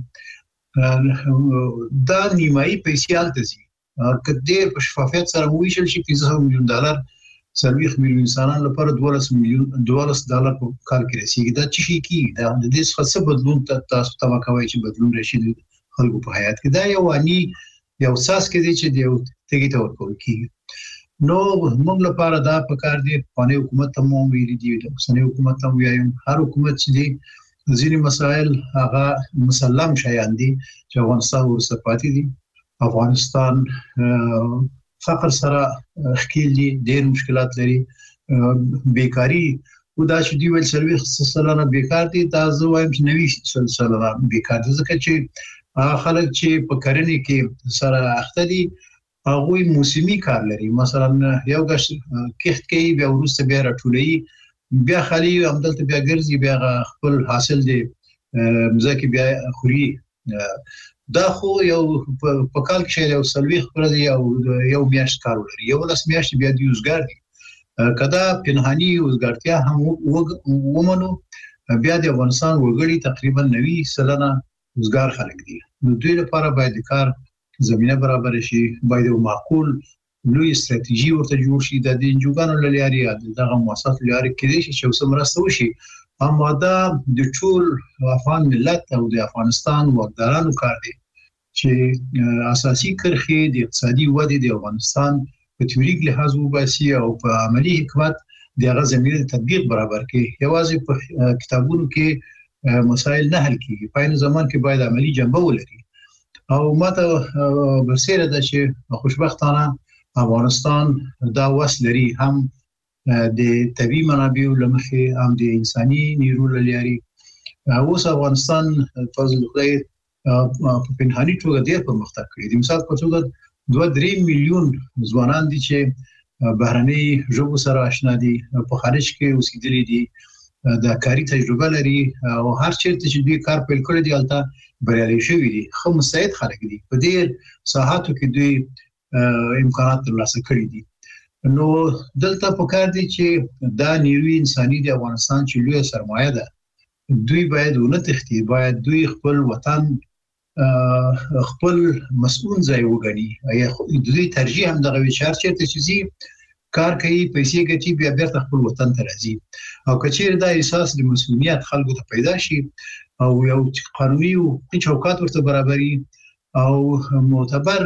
دا نیمایي پیسې الته دي. کله په شفافیت سره ویشل شي $500 میلیون $30 میلیون انسانان لپاره $12 په کال کې رسیدي. دا چې شي کې دا د دې څه بدلون تاسو ته کوي چې بدلون راشي خلکو په حیات کې. دا یو اني یو اساس کې دي چې یو تګي ته ورکول کیږي. نو موږ لپاره دا پکار دي په حکومت ته مو ویلي دي د اوسنۍ حکومت ته ویایم هر حکومت چې دی ځینې مسائل هغه مسلم شایان دي چې افغانستان ورسره پاتې دي. افغانستان فقر سره ښکیل دي، ډېر مشکلات لري، بیکاری او دا چې دی ول سلوي بیکار دي. دا زه وایم چې 90% بیکار دي ځکه چې خلک چې په کرنې کې سره اخته دي هغه موسمي کار لري. مثلا یو غشت کښت کوي بیا ورسته بیا راټولوي بیا خالي همدلته بیا ګرځي بیا خپل حاصل دی مزه کې بیا خوري. دا خو یو په کال کې یو سلوي خبره دی او یو میاشت کار لري، یو لاس میاشت بیا دی وزګار دي. کدا پنهاني وزګارتیا هم ومنو بیا د افغانستان وګړي تقریبا 90% وزګار خلک دي. نو دوی لپاره باید کار زمينه برابر شي، باید معقول لوی استراتیژي ورته جوړ شي د انجوګانو لاري دغه مؤسسات لاري کې شي چې وسمرسته وشي. اما دا د ټول افغان ملت او د افغانستان وګړانو کار دی چې اساسي کرخې د اقتصادي ودې د افغانستان په تیوریک لحاظ وباسي او په عملی حکمت دغه زمینه تطبیق برابر کړي. یوازې په کتابونو کې مسائل نه حل کیږي، په عین زمان کې باید عملی جنبه ولري. او ماته برسېره ده چې خوشبختانه افغانستان دا وس لري، هم د طبيعي منابعو لمخې هم د انساني نیرو لري. اوس افغانستان فضل خدای په پنهاني توګه ډېر پرمختګ کړی دی. مثال په توګه 2-3 میلیون ځوانان دي چې بهرنۍ ژبو سره آشنا دي، په خارج کې اوسېدلي دي، د کاري تجربه لري او هر چیرته چې دوی کار پیل کړی دی هلته بریالي شوي دي. خو مستعد خلک دي، په ډېر ساحاتو کې دوی امکانات ترلاسه کړي دي. نو دلته پکار دي چې دا نیروی انساني د افغانستان چې لویه سرمایه ده، دوی باید ونه تختی، باید دوی خپل وطن خپل مسؤل ځای وګڼي. یا دوی ترجیح هم دغه وچار چیرته چې کار کوي، پیسې ګټي، بیا بیرته خپل وطن ته راځي. او کچیر دا احساس د مسؤلیت خلکو ته پیدا شي او یو قانوني او چوکاټ ورته برابري او معتبر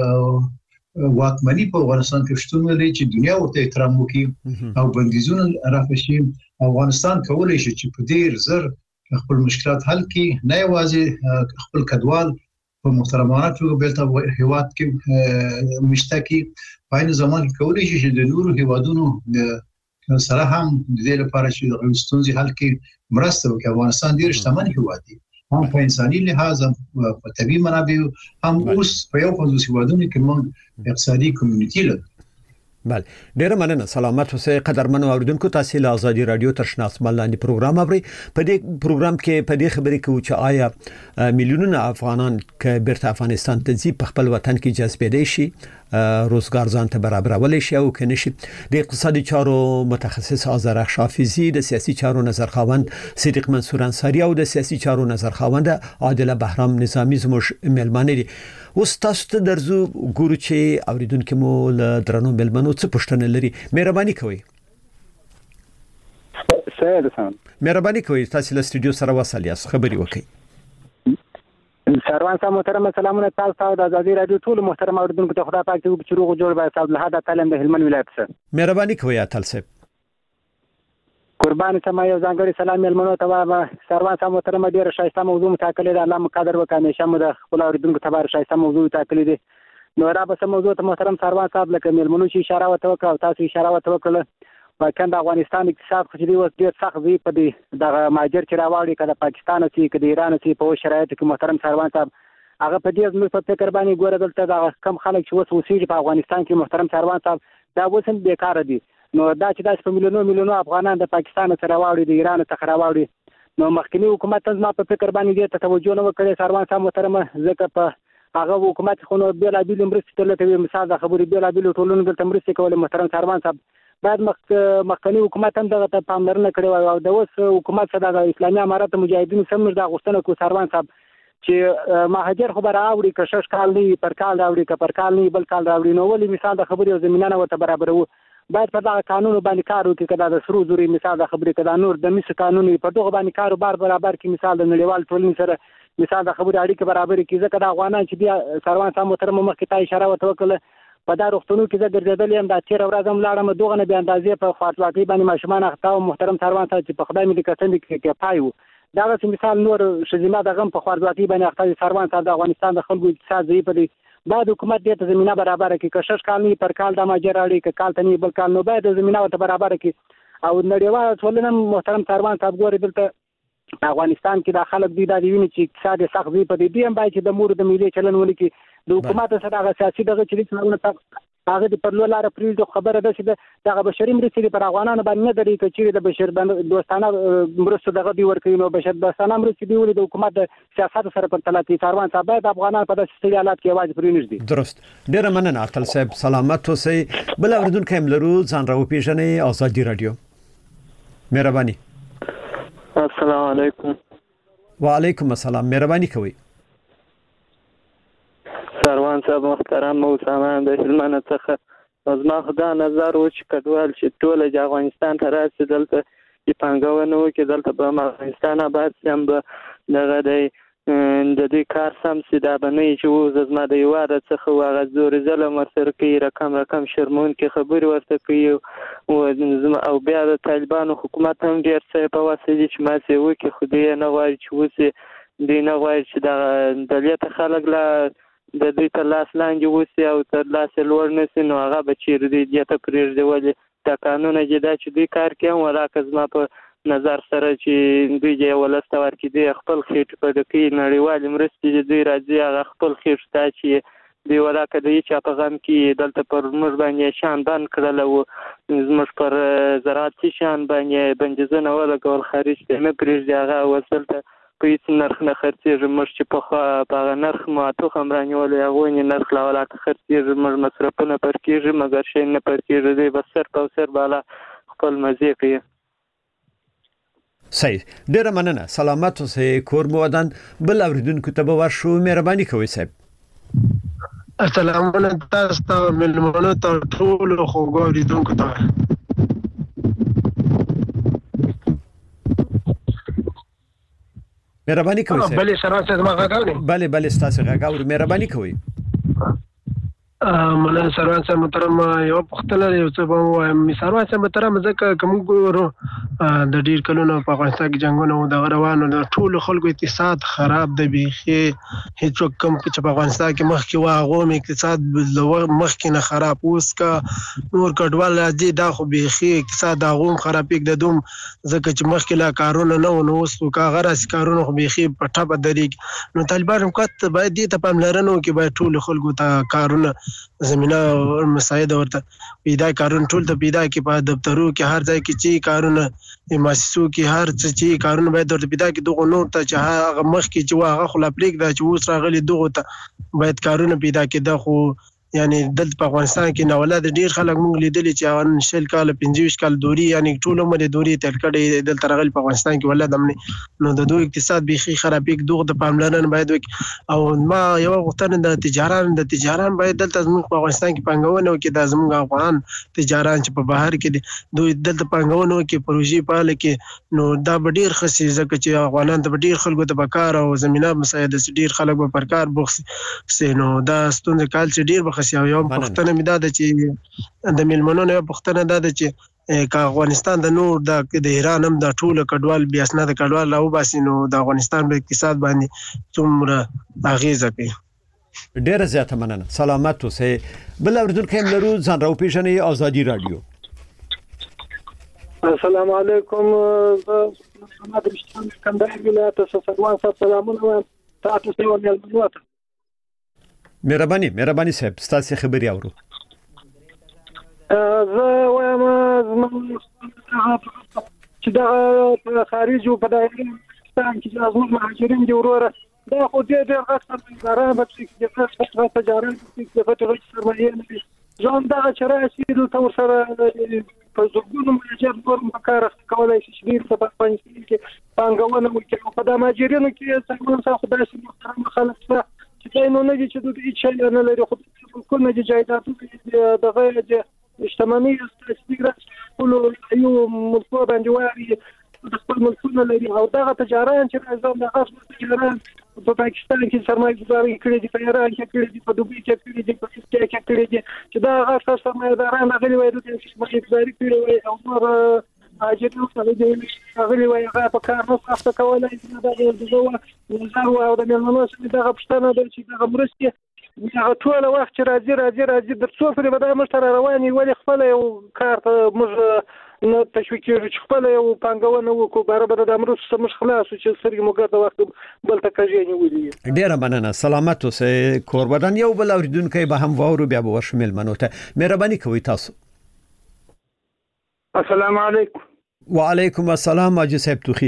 واکمني په افغانستان کې شتون لري چې دنیا ورته احترام وکړي او بندیزونه رافشي. افغانستان کولای شي چې په ډیر زر خپل مشکلات حل کړي، نه یوازې خپل کډوال په محترمانه توګه بیرته هیواد کې مشته کړي، په عین زمان کې کولای شي چې د نورو هیوادونو سره هم د دې لپاره چې د ستونزې حل کې مرسته وکړي. افغانستان ډیر شتمن هیواد دی، هم په انساني لحاظ، هم په طبيعي منابعو، هم اوس په یو 50 هیوادونو کې موږ اقتصادي کمیونټي لرو. بله، ډیره مننه. سلامت اوسئ قدرمنو اوریدونکو. تاسو له ازادي رادیو ترشنا اسمان لاندې پروګرام اورئ. په دې پروګرام کې په دې خبرې کوو چې آیا میلیونونه افغانان که بیرته افغانستان ته ځي په خپل وطن کې جذبېدای شي، روزګار ځان ته برابرولای شي او کنه شي. د اقتصادي چارو متخصص آذرخ شافیزی، د سیاسي چارو نظرخواند صدیق منصور انصاری او د سیاسي چارو نظرخواند عادل بهرام نظامی زموږ ملمانه دي. اوس تاسو ته درځو ګورو چې اوریدونکو مو له درنو ملمنو څه پوښتنه لري. مهرباني کوئ. مهرباني کوئ تاسو له سټوډیو سره وصل یاست، خبري وکړئ. سروان صاحب محترم، سلامونه تاسو ته د ازادي رادیو ټول محترم اوریدونکو ته خدای پاک دې چروغ جوړ بای صاحب له هدا تعلیم د هلمند ولایت سره. مهرباني کوئ اتل صاحب. قربان سم یو ځانګړي سلام ملمنو ته وایم. سروان صاحب محترم ډیر شایسته موضوع متاکلې ده، الله مقدر وکړي چې موږ د خپل اوریدونکو ته بار شایسته موضوع متاکلې دي. نو را به سم موضوع ته محترم سروان صاحب لکه ملمنو چې اشاره وکړه او تاسو اشاره وکړه، واکن د افغانستان اقتصاد خو دې وس ډیر سخت وی په دې د ماجر چې راوړي کله پاکستان سي کله ایران سي په شرایطو کې محترم سروان صاحب هغه په دې زموږ په فکر باندې ګوره دلته د کم خلک چې وسوسې په افغانستان کې محترم سروان صاحب دا وسم بیکار دي. نو دا چې داس په میلیونو افغانان د پاکستان سره راوړي، د ایران څخه راوړي، نو مخکنی حکومت زما په فکر باندې ته توجه نه وکړي سروان صاحب محترم، ځکه په هغه حکومت خو نو بیل ابل مرستې تلته مثال د خبرې بیل ابل ټولنه د مرستې کول محترم سروان صاحب بعد مخکنی حکومت هم دغه ته پاملرنه کړې او د اوس حکومت سره د اسلامي امارات مجاهدین سم د غوښتنه کو سروان صاحب چې مهاجر خبر راوړي که شش کال نه پر کال راوړي که پر کال نه بل کال راوړي، نو ولې مثال د خبرې زمينه نه وته برابرو. باید په دغه قانون باندې کار وکړي، کله د سرو زوري مثال د خبرې کله نور د مس قانون په دغه باندې کاروبار برابر کې مثال د نړیوال ټولنې سره مثال د خبرې اړیکه برابر کې، ځکه د افغانان چې بیا سروان صاحب محترم مخکې ته اشاره وکړه په دا روغتونو کې زه ګرځېدل یم، دا 13 ورځې هم لاړم، دوغه نه به اندازې په خاطراتي باندې ماشومان اخته او محترم سروان صاحب چې په خدای مې کتن کې پایو دا مثال نور شزینه دغه په خاطراتي باندې اخته سروان صاحب د افغانستان د خلکو اقتصاد ضعیف دی. بعد حکومت دې ته زمينه برابر کړي، که شش کال نه پر کال د ماجر اړي که کال ته نه بل کال، نو باید زمينه ورته برابر کړي او نړیوال ټولنه محترم سروان صاحب ګوري دلته افغانستان کې د خلک دی د ویني چې اقتصاد سخت دی په دې هم باید چې د مور د ملي چلن ولکي د حکومت سره هغه سیاسي دغه چې څنګه هغه د پرلو لار پریل د خبره ده چې دغه بشري مرستې پر افغانانو باندې نه درې کچې د بشر دوستانه مرستې دغه دی ورکوي، نو بشر دوستانه مرستې دی ولې د حکومت د سیاست سره پر تلاتي سروان صاحب د افغانانو په داسې حالات کې आवाज پرې نشي. درست، ډیره مننه اتل صاحب، سلامت اوسئ. بل اوریدونکو هم لرو، ځان راو پیژنئ. ازادي رادیو، مهرباني. السلام علیکم. وعلیکم السلام، مهرباني کوئ. سروان صاحب محترم موسامه د هلمند څخه زما خدا نظر و چې کډوال چې ټول د افغانستان ته راسي دلته د پنګونه وکړي، دلته په افغانستان آباد سم به دغه د د دې کار سم سي دا بنې چې و زما د یواره څخه واغ زور ظلم ورسره کوي رقم شرمون کې خبري ورته کوي او بیا د طالبانو حکومت هم ډیر څه په واسطه چې ما سي وکي خو دې نه غواړي چې وسی دې نه غواړي چې د دلیت خلک لا د دې تر لاس لاندې وسی او تر لاس لوړ نسی نو هغه به چیرې دې ته پرېږدي ولې دا قانون جدا چې دې کار کوي ولاکه زما په نظر سره چې دوی یې ولسته ورکړي د خپل خېټ په دکی نړیوال مرستې چې دوی راځي هغه خپل خېټ ته چې دی ولاکه د هیڅ په غم کې دلته پر موږ باندې شان بند کړل او زموږ پر زراعتي شان باندې بندیزونه ولګول خارج ته نه پرېږدي هغه وسلته په هیڅ نرخ نه خرڅېږي موږ چې په نرخ ماتو هم رانیولې هغوی نرخ لا ولاکه خرڅېږي موږ مصرفونه پر کېږي مګر شی نه پر کېږي دی بس سر په سر بالا خپل مزې کوي صحیح ډیره مننه سلامت اوسئ کور مو ودان بل اوریدونکو ته به ورشو مهرباني کوئ صاحب السلام علیکم تاسو ته ملمنو ته ټول خو اوریدونکو ته مهرباني کوئ صاحب بله سره څه ما غاګاوري بله ستاسو غاګاوري مهرباني کوئ مولانا سروان صاحب محترم یو پختنه یو څه به وایم سروان صاحب محترم ځکه کوم ګورو د ډیر کلونو په افغانستان کې جنگونه او د روانو د ټول خلکو اقتصاد خراب دی بيخي هیڅ کوم چې په افغانستان کې مخکې واغوم اقتصاد مخکې نه خراب اوس کا نور کډوال راځي دا خو بيخي اقتصاد هغه خراب یک د دوم ځکه چې مخکې لا کارونه نه نو اوس کا غرس کارونه خو بيخي په ټاپه درې نو طالبان هم کته باید دې ته پاملرنه وکړي باید ټول خلکو ته کارونه زمينه مساعده ورته پیدا کارون ټول ته پیدا کې په دفترو کې هر ځای کې چې کارونه مؤسسو کې هر څه چې کارونه باید ورته پیدا کې دغه نور ته چې هغه مخ کې چې هغه خلا پلیک دا چې اوس راغلي دغه ته باید کارونه پیدا کې دا خو یعنی دلته په افغانستان کې نو ولادت ډیر خلک موږ لیدلې چې هغه شل کال 25 کال دوری یعنی ټول عمر دوری تل کړي دلته راغلي په افغانستان کې ولادت نو د دوی اقتصاد بيخي خرابې دغه د پاملرنه باید او ما یو غوښتنه د تجاران باید دلته زموږ په افغانستان کې پنګونه وکړي د زموږ افغان تجاران چې په بهر کې دوی دلته پنګونه وکړي پروژې پاله کې نو دا ډیر خسي ځکه چې افغانان ته ډیر خلکو ته پکار او زمينه مساعده ډیر خلک په پرکار بوخسي نو دا ستونزه کال چې ډیر یو پښتنه مې دا چې د ملمنو یو پښتنه دا چې کا افغانستان د نور د ایران هم د ټوله کډوال بیا اسناد کډوال لاو باسي نو د افغانستان په اقتصاد باندې څومره اغیزه کوي ډیره زیاته مننه سلامت اوسئ بل اوریدونکو هم لرو ځان راو پیژنې ازادي رادیو السلام علیکم محمد رشتان کندهار ولایت سروان صاحب سلامونه تاسو ته ولې مهرباني صاحب ستاسو خبري اورو زه وایم چې دا خارج او په دایستان کې زموږ مهاجرین دي وروره دا خو ډېر غټ سرمایه به چې د تجارت کې د سرمایه نه ځان دا چې راشي د تور سره په زګونو مهاجر ورم کار کولای شي چې په افغانستان کې پنګونه وکړي په د مهاجرینو کې څنګه خدای سي محترم خلک چې دا نو نه دي چې دوی هیڅ نه لري خو کوم نه دي جایدادونه د غیر د اجتماعي استثمار ټول یو ملکو باندې واري د خپل ملکونه لري او دا تجارت چې راځي د غاښ تجارت په پاکستان کې سرمایه گذاري کړې دي په ایران کې کړې دي په دوبۍ کې کړې دي په ترکیه کې کړې دي چې دا غاښ سرمایه داران غلي وای د سرمایه گذاري کړې وای او نور اجازه سره دې غلي وای هغه په کار نه څه کولای شي دا د دوه او د ملمنو سره دا غوښتنه ده چې دا مرستي هغه ټول وخت چې راځي د څو پرې به دا مشتر رواني ولې خپل یو کار ته موږ نه تشویق خپل یو پنګونه وکړو برابر د امر سره مش خلاص چې سرګ موږ د وخت بل تکژې نیولې ډیره مننه سلامت اوسئ کوربدان یو بل اوریدونکو به هم وورو بیا به ورشمل منوته مهرباني کوئ تاسو السلام علیکم وعلیکم السلام اجي صاحب توخي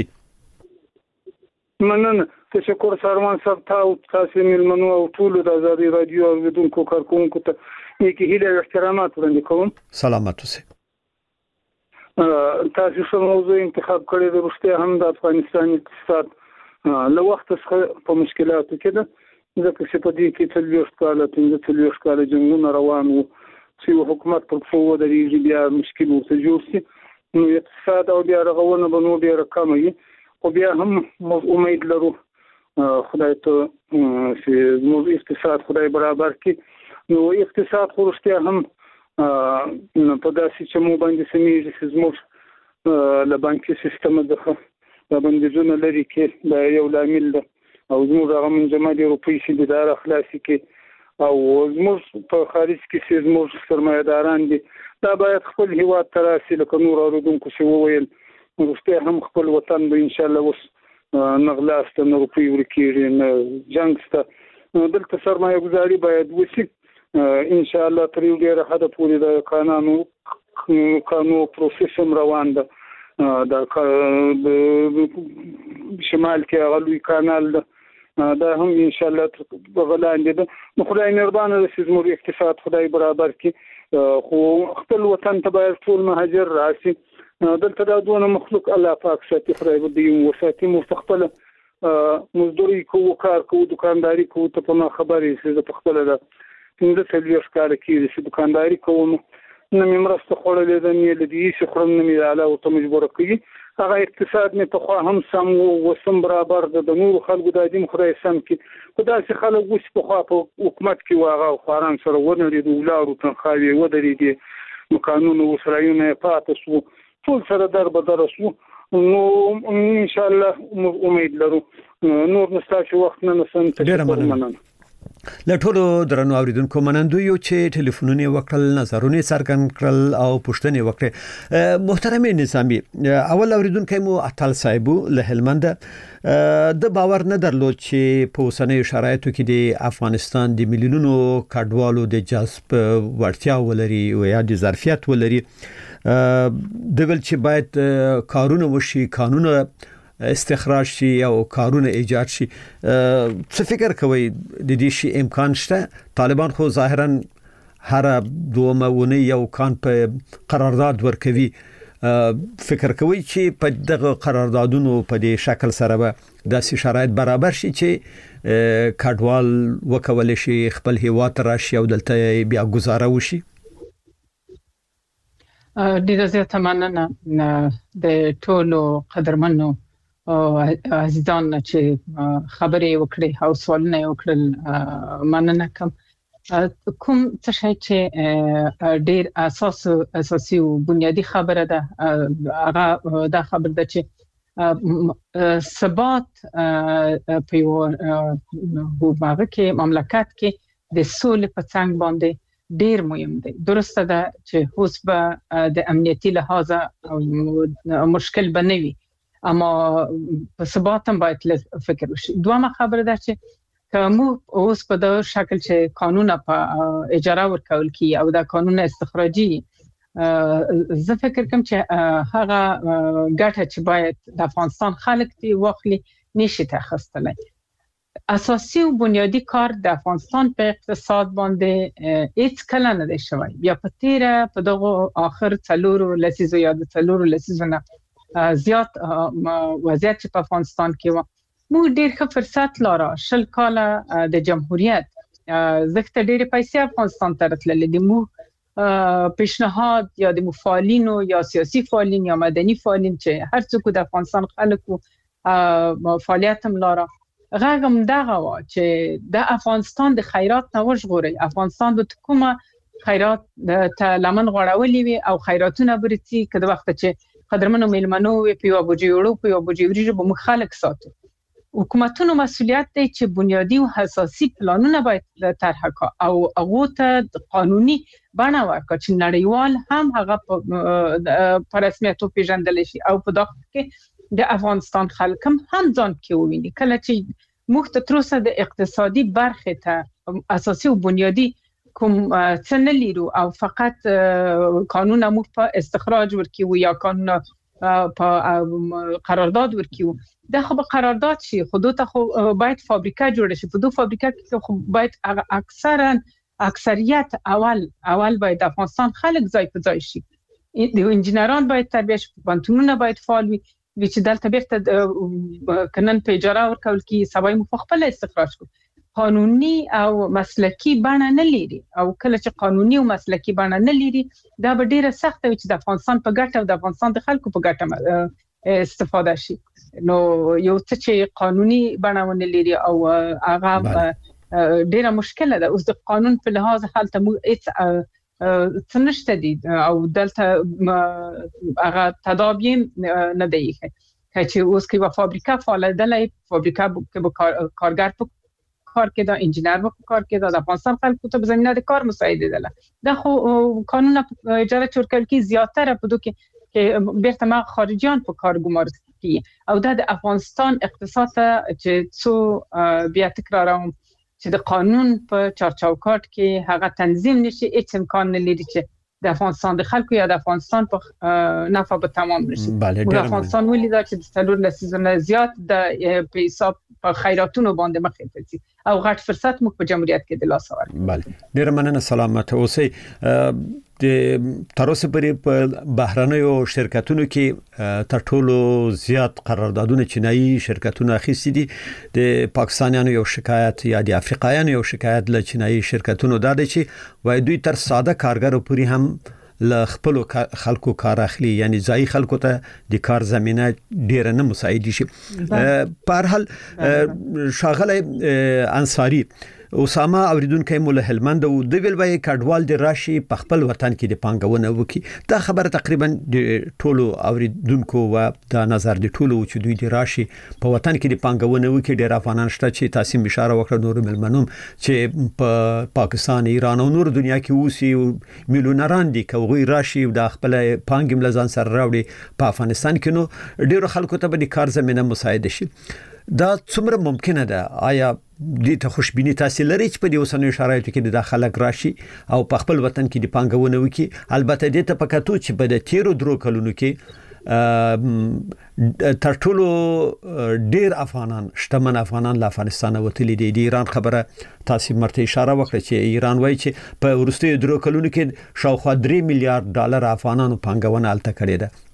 مننه تشکر سروان صاحب تاسو ملمنو او ټول د ازادي رادیو اوریدونکو کارکونکو ته نیکی هیله او احترامات وړاندې کوم سلامت اوسئ تاسو څه موضوع انتخاب کړی د روسیې هم د افغانستان اقتصاد له وخت څخه په مشکلاتو کې ده ځکه چې په دې کې 30 کال جنگونه روان وو چې حکومت پر څو درې بیا مشکل ورته جوړ شي نو اقتصاد او بیا رغونه به نو ډېر کم وي خو بیا هم امید لرو خدای ته چې موږ اقتصاد خدای برابر کړي نو اقتصاد خو رښتیا هم په داسې چې مو باندې سمېږي چې زموږ له بانکي سیستم څخه د بندیزونو لري کې دا یو لامل ده او زموږ هغه منجمد روپۍ چې د اداره خلاصي کې او زموږ په خارج کې چې زموږ سرمایه‌داران دي دا باید خپل هیواد ته راسي لکه نور اوریدونکو چې وویل وروسته هم خپل وطن به ان شاء الله اوس نغلاست نه روپۍ ورکیږي نه جنګ سته دلته سرمایه گذاري باید وشي ان شاء الله تر یو ډیره حد پورې د قانون پروسس هم روان ده د شمال کې غلوي کانال ده دا هم ان شاء الله غلاندې ده نو خدای مهربانه چې زموږ اقتصاد خدای برابر کړي خو خپل وطن ته باید ټول مهاجر راشي دلته دا دونه مخلوق الله پاک ساتي خدای دې وساتي مستقبل مزدوري کوو کار کوو دکانداري کوو ته په ما خبرې چې په خپل دا څنګه تلويش کار کوي چې دکانداري کوم نه مرسته خورلې ده نه لدی چې خورم نه میاله او ته مجبور کوي هغه اقتصاد نه په خو هم سم او سم برابر د نور خلکو د دې خدای سم کې خدای چې خلک وس په خو په حکومت کې واغه خوران سره ونري د ولارو تنخواوي ودري دي قانون او سرایونه پاتې شو ټول سره در بدر شو نو ان شاء الله امید لرو نور نستاشي وخت نه نسم ته له ټولو درنو اوریدونکو منندو یو چې ټلیفونونه وکړل نظرونه څرګند کړل او پوښتنې وکړې محترم نظامی اول اوریدونکو مو اتل صاحب له هلمند د باور نه درلود چې په اوسنیو شرایطو کې د افغانستان د میلیونونو کډوالو د جذب ورتیا ولري او یا د ظرفیت ولري د ول چې باید کارونه وشي قانون استخراج شي او کارونه ایجاد شي څه فکر کوي د دې شي امکان شته طالبان خو ظاهرا هر دوه ونی یو کان په قرارداد ورکوي فکر کوي چې په دغه قراردادونو په دې شکل سره به داسې شرایط برابر شي چې کډوال وکول شي خپل هیواد راشي او دلته بیا گزاره وشي ډیره زیاته مننه د ټولو قدرمنو عزیزان چې خبرې وکړي او سوالونه وکړل مننه کوم څه شي چې ډیر اساسي او بنیادی خبره ده هغه دا خبره ده چې ثبات په یو هوباغه کې مملکت کې د سولې په څنګ باندې ډیر مهم دی درسته ده چې اوس به د امنیتي لحاظ مشکل بنوي اما په ثبات هم باید فکر وشي دومره خبره ده چې کومو اوس په د شکل چې قانون په اجاره ورکول کی او دا قانون استخراجي زه فکر کوم چې هغه ګټه چې باید د افغانستان خلک دی واخلي نشي تخصصلای اساسي او بنیادی کار د افغانستان په اقتصاد باندې هیڅ کله نه دی شوی بیا په تیره په دغه اخر څلورو لسیزو یا د څلورو لسیزو نه زیات وضعیت په افغانستان کې و مو ډیر ښه فرصت لاره شل کاله د جمهوریت زخته ډیر پیسې افغانستان ته راتللې دي مو پیشنهاد یا د مفاعلینو یا سیاسي فعالین یا مدني فعالین چې هر څوک د افغانستان خلکو فعالیت هم لاره غږم دغه وا چې د افغانستان د خیرات نه وژغوري افغانستان د کومه خیرات ته لمن غوړولې وي او خیراتونه برتي کله وخت چې قدرمنو میلمنو په یو بوجیړو په یو بوجیوري به مخالک ساتو حکومتونو مسولیت دی چې بنیادی او اساسي پلانونه باید طرح کړي او هغه ته قانوني بڼه ورکړي چې نړیوال هم هغه په رسمیت پیژندل شي او په دغه کې د افغانستان خلک هم ځان کې وویني کله چې موږ ته تر اوسه د اقتصادي برخه ته اساسي او بنیادی کوم څه نه لرو او فقط قانون مو په استخراج ورکیو یا قانون په قرارداد ورکیو دا خو به قرارداد شي خودو ته خو باید فابریکه جوړ شي په دوه فابریکه کې خو باید اکثریت اول باید افغانستان خلک ځای په ځای شي د انجنیران باید تربیه شي پانتونونه باید فعال وي چې دلته بیرته کنن په اجاره ورکول کی سبای مو خپل استخراج کو قانوني او مسلکی بڼه نه لري او کله چې قانوني او مسلکی بڼه نه لري دا به ډیره سخت وي چې د افغانستان په ګټه او د افغانستان د خلکو په ګټه استفاده شي. نو یو څه چې قانوني بڼه لري او هغه ډیره مشکله ده. اوس د قانون په لحاظ حالت مو څه نشته دي او دلته هغه تدابیر نه دی چې اوس کې په فابریکه فعال ده، فابریکه کې کارګر په کار کې دا انجینر په کار کې دا د افغانستان خلکو ته په زمينه د کار مساعده ده. دا خو قانون اجاره چورکل کې زیاتره په دوه کې بیرته ما خارجيان په کار ګمارل کی او دا د افغانستان اقتصاد چې څو بیا تکراروم چې د قانون په چارچوکاټ کې هغه تنظیم نشي، هیڅ امکان نه لري چې د افغانستان د خلکو یا د افغانستان په نفع به تمام نشي. د افغانستان ولیدا چې د څلور لسیزونه زیات د په حساب په خیراتونو باندې مخې ته دي او غټ فرصت مو په جمهوریت کې د لاس ورکړ. بله ډیر مننه، سلامت اوسئ. د تر اوسه پورې په بهرنیو شرکتونو کې تر ټولو زیات قراردادونه چینایي شرکتونه اخیستي دي. د پاکستانیانو یو شکایت یا د افریقایانو یو شکایت له چینایي شرکتونو دا دی چې وای دوی تر ساده کارګرو پورې هم له خپل خلکو کار اخلي، یعنی ځای خلکو ته د کار زمينه ډیر نه مساعد شي. په هر حال شاغله انصاری اسامه اوریدونکو مول هلمند او د ویلوي کډوال د راشي په خپل وطن کې د پانګونه وکي. دا خبره تقریبا د ټولو اوریدونکو و د نظر د ټولو چې دوی د راشي په وطن کې د پانګونه وکي. ډیر افغانان شته چې تاسو اشاره وکړه نور ملمنوم چې په پاکستان، ایران او نور دنیا کې اوسي میلیونران دي کوي راشي د خپل پانګم لزان سره راوړي په افغانستان کې. نو ډیر خلکو ته به د کار زمينه مساعد شي. دا څومره ممکنه ده؟ آیا دې ته خوشبینی تاسو لري چې په دې اوسنیو شرایطو کې د خلک راشي او په خپل وطن کې د پانګونه وکي؟ البته دې ته پکاتو چې په د تیرو درو کلونو کې تر ټولو ډیر افغانان شتمن افغانان له افغانستان وتلي دي. د ایران خبره تاسو مرته اشاره وکړه چې ایران وایي چې په ورستیو درو کلونو کې شاوخوا 3 میلیارډ ډالر افغانانو پانګونه الته کړې ده.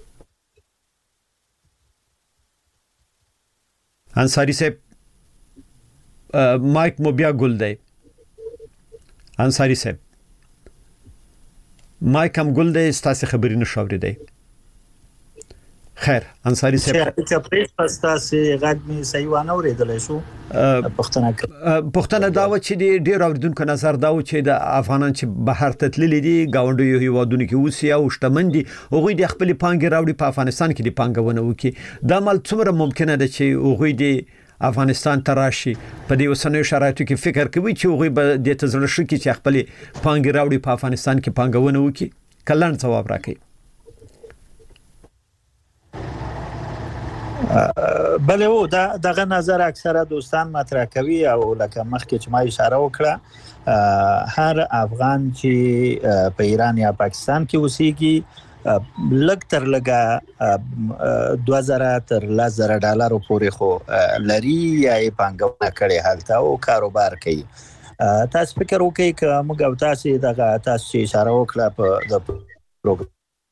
انصاری صاحب مایک مو بیا ګل دی. انصاری صاحب مایک هم ګل دی، ستاسو خبرې نشو اوریدای. خیر انصاری صاحب چې پریس پستاسي غږ می صحیح وانه اوریدل شو. پښتنه دا و چې ډیر اوریدونکو نظر دا و چې د افغانان چې بهر ته تللي دي گاونډي هیوادونو کې اوسي او شتمن دي، هغه د خپل پانګې راوړي په افغانستان کې د پانګونه وکي. دا مال څومره ممکنه ده چې هغه د افغانستان تراشي؟ په دې وسنیو شرایطو کې فکر کوي چې هغه به د تزړه شو کې چې خپل پانګې راوړي په افغانستان کې پانګونه وکي؟ کلن جواب راکړي. بله و دغه نظر اکثره دوستان مطرح کوي او لکه مخکې چې ما اشاره وکړه هر افغان چې په ایران یا پاکستان کې اوسېږي لږ تر لږه 2000 تر 10000 ډالر پورې خو لري یا یې پانګونه کړې هلته او کاروبار کوي. تاسو فکر وکړئ که موږ او تاسو دغه تاسو چې اشاره وکړه په د پروګرام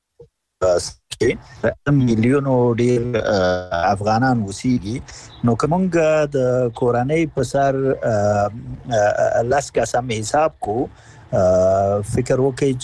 کې میلیونو ډیر افغانان اوسېږي، نو کومګه د کورنۍ په سر لاس قسم حساب کو فکر وکړي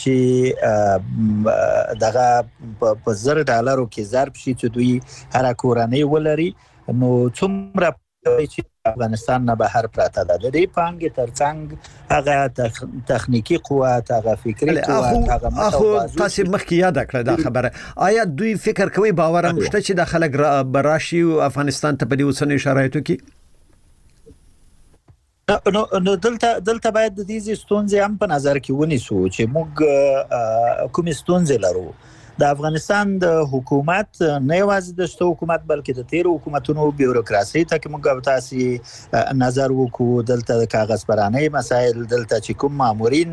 چې دغه په $1000 کې ضرب شي چې دوی هر کورنۍ ولري، نو څومره چې افغانستان نه بهر پراته ده. د دې پانګې ترڅنګ هغه تخنیکی قوت، هغه فکری قوت، هغه متوازن تاسو مخکې یاد کړئ دا خبره. آیا دوی فکر کوي باور هم شته چې د خلک براشي او افغانستان ته په دې وسنۍ شرایطو کې؟ نو دلته باید د دې ستونزې هم په نظر کې ونیسو چې موږ کوم ستونزې لرو. د افغانستان د حکومت نه یوازې د شته حکومت بلکې د تیر حکومتونو بیوروکراسي ته کوم غوښتاسي نظر وکړو. دلته د کاغذ پرانه مسایل، دلته چې کوم مامورین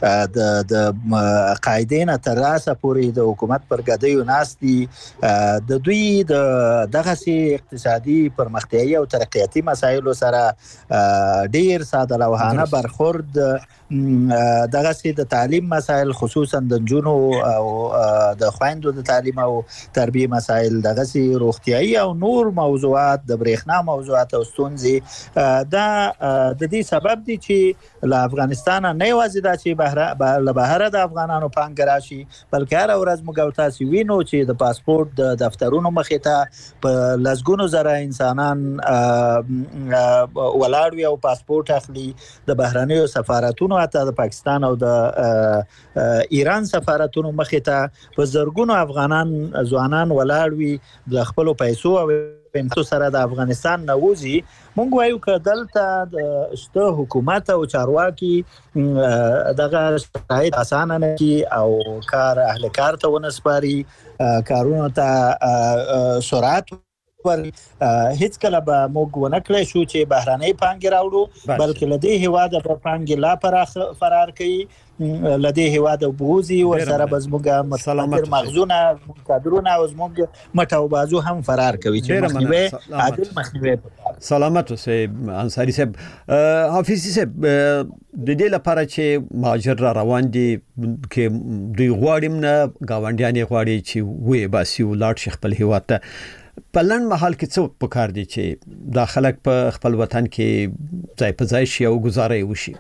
د قاعدین تر راسه پورې د حکومت پر ګدیو ناستي، د دوی د دغه سي اقتصادي پرمختیايي او ترقیاتي مسایلو سره ډیر ساده لوحانه برخورد دغه سي د تعلیم مسائل خصوصا د جنونو او د خويندو د تعلیم او تربیه مسائل دغه سي روغتيایي او نور موضوعات د برېښنا موضوعات او ستونزې دا د دې سبب دي چې له افغانستان نه یوازې دا چې بهر د افغانانو پانګ راشي بلکې هر ورځ موږ تاسو وینو چې د پاسپورت د دفترونو مخې ته په لزګونو زره انسانان ولاړ وي او پاسپورت اخلي د بهرنیو سفارتونو حتی د پاکستان او د ایران سفارتونو مخې ته په زرګونو افغانان ځوانان ولاړ وي د خپل پیسو او پنځو سره د افغانستان نووزي مونږ وایو ک دلته د شته حکومت او چارواکي دغه شرایط اسانه نه کی او کار اهل کار ته ونسپاري کارونه ته سرعت پر هیڅ کله به موږ ونکړی شو چې بهراني پانګې راوړو بلکې لدی هواده په پانګې لا فرار کوي لدی هواده بوزي او سره بزموږه متلمر مغزونه کادرونه او زموږ مټاو بازو هم فرار کوي چې مخنیوي عادل مخنیوي سلامت اوسه انصاری صاحب حافظ صاحب د دې لپاره چې مهاجر را روان دي کې دوی غواړم نه گاونډیان غواړي چې وې باسي ولات شیخ په هیواد ته په لن محل کې څه پکار دي چې دا خلک په خپل وطن کې ځای په ځای شي او گزارې وشي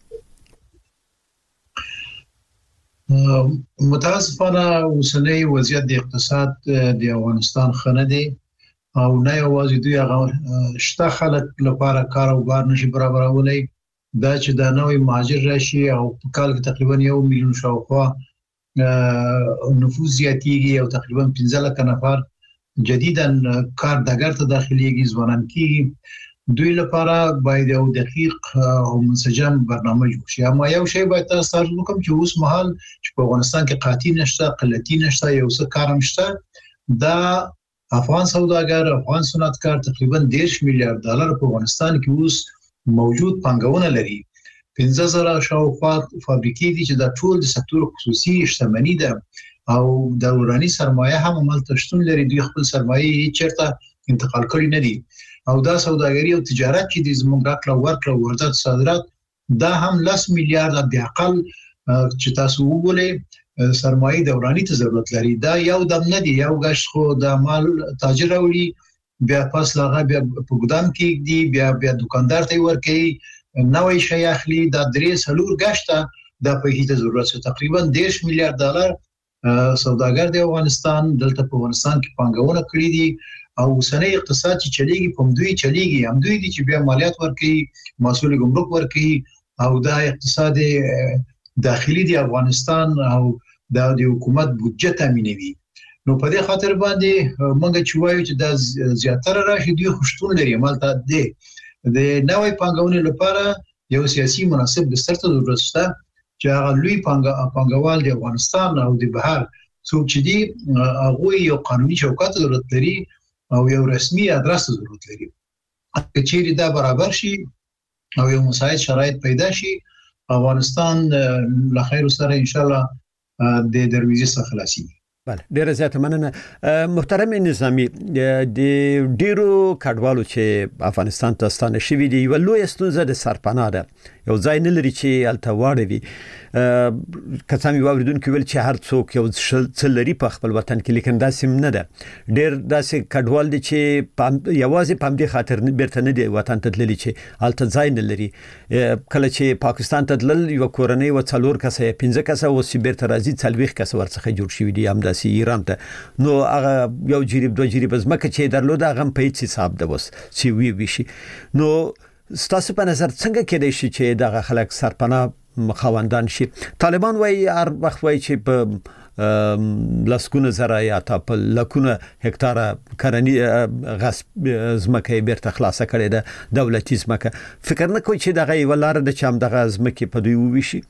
متاسفانه اوسنۍ وضعیت د اقتصاد د افغانستان خنه دي او نه یوازې دوی هغه شته خلک لپاره کار او بار نشي برابرولای دا چې د نوې مهاجر راشي او په کال کې تقریبا 1 میلیون شاوخوا نفوذ زیاتیږي او تقریبا 15 لک نفر جديدا کار دګر ته داخليږي ځوانان کې دوی لپاره باید یو دقیق او منسجم برنامه جوړ شي اما یو شی باید تاسو وکم چې اوس مهال چې په افغانستان کې قاطی نشته قلتی نشته یو څه کار نشته دا افغان سوداګر افغان صنعتکار تقریبا 10 میلیارډ ډالر په افغانستان کې اوس موجود پانګونه لري 15000 شاوخوا فابریکې دي چې د ټول د سکتور خصوصي شتمنۍ ده او د وراني سرمایه هم عملته شتون لري دوی خپل سرمایه چیرته انتقال کړی نه دي او دا سوداګري او تجارت چې د زموږ راکړه ورکړه واردات صادرات دا هم 10 میلیارډ د اقل چې تاسو وګورئ سرمایه د وراني ته ضرورت لري دا یو دم نه دی یو غش خو د مال تاجر وړي بیا پاس لغه بیا په ګدام کې دی بیا دکاندار ته ورکړي نوې شي اخلي دا درې سلور غشته د په هیته ضرورت تقریبا 10 میلیارډ ډالر سوداګر د افغانستان دلته په افغانستان کې پانګونه کړې دي او سنې اقتصاد چې چلیږي په دوی چلیږي هم دوی دي چې بیا مالیات ورکړي مسؤل ګمرک ورکړي او دا اقتصاد داخلي دی افغانستان او د حکومت بودجه تامینوي نو په دې خاطر باندې موږ چې وایو چې د زیاتره راشي دوی خوشتون لري مالته دی د نوې پانګونې لپاره یو سیاسي مناسب بستر ته ضرورت شته چې هغه لوی پانګوال د افغانستان او د بهر څوک چې دی هغه یو قانوني چوکاټ ضرورت لري او یو رسمي ادرس ضرورت لري چې چیرې دا برابر شي او یو مساعد شرایط پیدا شي افغانستان له خیر سره ان شاء الله د دروازې څخه خلاصي بله ډیره زیاته مننه محترم نظامی د ډیرو کډوالو چې افغانستان ته ستانه شوي دي یو لوی ستونزه د سرپناه ده یو ځای نه لري چې الته واړوي کسامي واوریدونکو ویل چې هر څوک یو څه لري په خپل وطن کې لیکن داسې نه ده ډیر داسې کډوال دي چې یوازې په دې خاطر بیرته نه دی وطن ته تللي چې الته ځای نه لري کله چې پاکستان ته تلل یو کورنۍ و څلور کسه 15 کسه اوس بیرته راځي 40 کسه ورڅخه جوړ شوي دي هم داسې ایران ته نو هغه یو جریب دوه جریب زمکه چې درلود هغه په هیڅ حساب ده وس چې وی شي نو ستاسو په نظر څنګه کېدای شي چې دغه خلک سرپناه خواندان شي طالبان وایي هر وخت وایي چې په لسکونه زره یا تا په لکونه هکتاره کرنی غصب زمکه بیرته خلاصه کړي ده دولتي زمکه فکر نه کوي چې دغه ولاره د چم دغه زمکه په دوی وویشي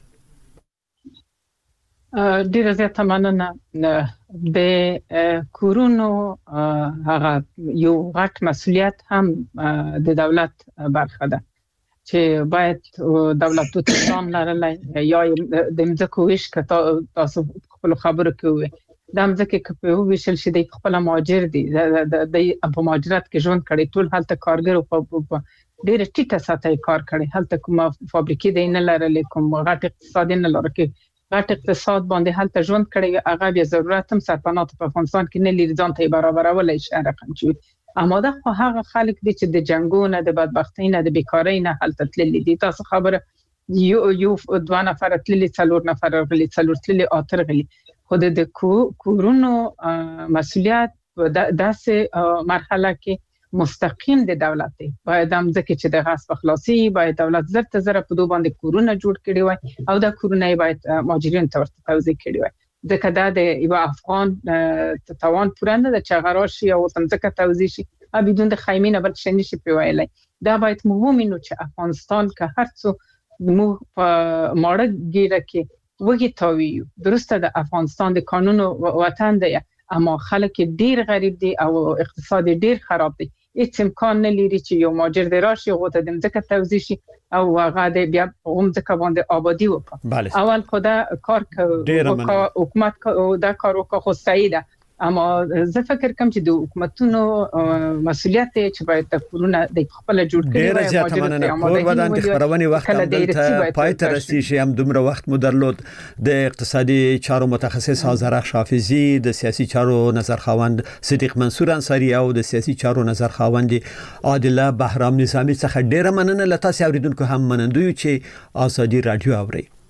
ډیره زیاته مننه د کورونو هغه یو غټ مسؤلیت هم د دولت برخه ده چې باید دولت ته ځان لرلای یا د مځکو ویش که تاسو خپل خبرو کوي د مځکه کې په ویشل شي د خپل مهاجر دي د په مهاجرت کې ژوند کړي ټول حالت کارګر او ډېر ټیټه سطحه کار کړي هلته کومه فابریکې د نه لرلې کوم غټ اقتصاد نه لري کې غټ اقتصاد باندې هلته ژوند کړي هغه بیا ضرورت هم سرپناه په افغانستان کې نه لري ځان ته برابرولای شي رقم چې اما دا خو هغه خلک دي چې د جنگونو د بدبختی نه د بیکاری نه هلته تللي دي تاسو خبره یو دوه نفر تللي څلور نفر غلي څلور تللي اتر غلي خو د کورونو مسؤلیت داسې مرحله کې مستقیم د دولت دی باید هم ځکه چې د غصب خلاصي باید دولت زره په دوه باندې کورونه جوړ کړي وي او دا کورونه باید ماجرین ته توزیع کړي وي ځکه دا د یو افغان توان پورانه د چغراشي او ځکه توزیع شي بدون د خیمه نه بل شنی شي پیوایلی دا باید مهمه نو چې افغانستان که هر څو مو ماړه ګیره کې وګي تاویو درسته د افغانستان د قانون وطن دی اما خلک ډیر غریب دي او اقتصاد ډیر خراب دی هیڅ امکان نه لري چې یو ماجر د راشي غوته د مځکه توزیع شي او هغه د بیا مځکه باندې آبادی وکړي اول خدا کار حکومت دا کار وکړي خو صحیح ده اما زه فکر کوم چې د حکومتونو مسؤلیت چې باید د کورونه د خپل جوړ کړي ډیر زیاته مننه کور ودان د خبرونې وخت هم پای ته رسیدي شي هم دومره وخت مو درلود د اقتصادي چارو متخصص حاضر حافظي د سیاسي چارو نظر خواند صدیق منصور انصاری او د سیاسي چارو نظر خواند عادله بهرام نظامی څخه ډیر مننه لته اوریدونکو هم منندوی چې ازادي رادیو اوري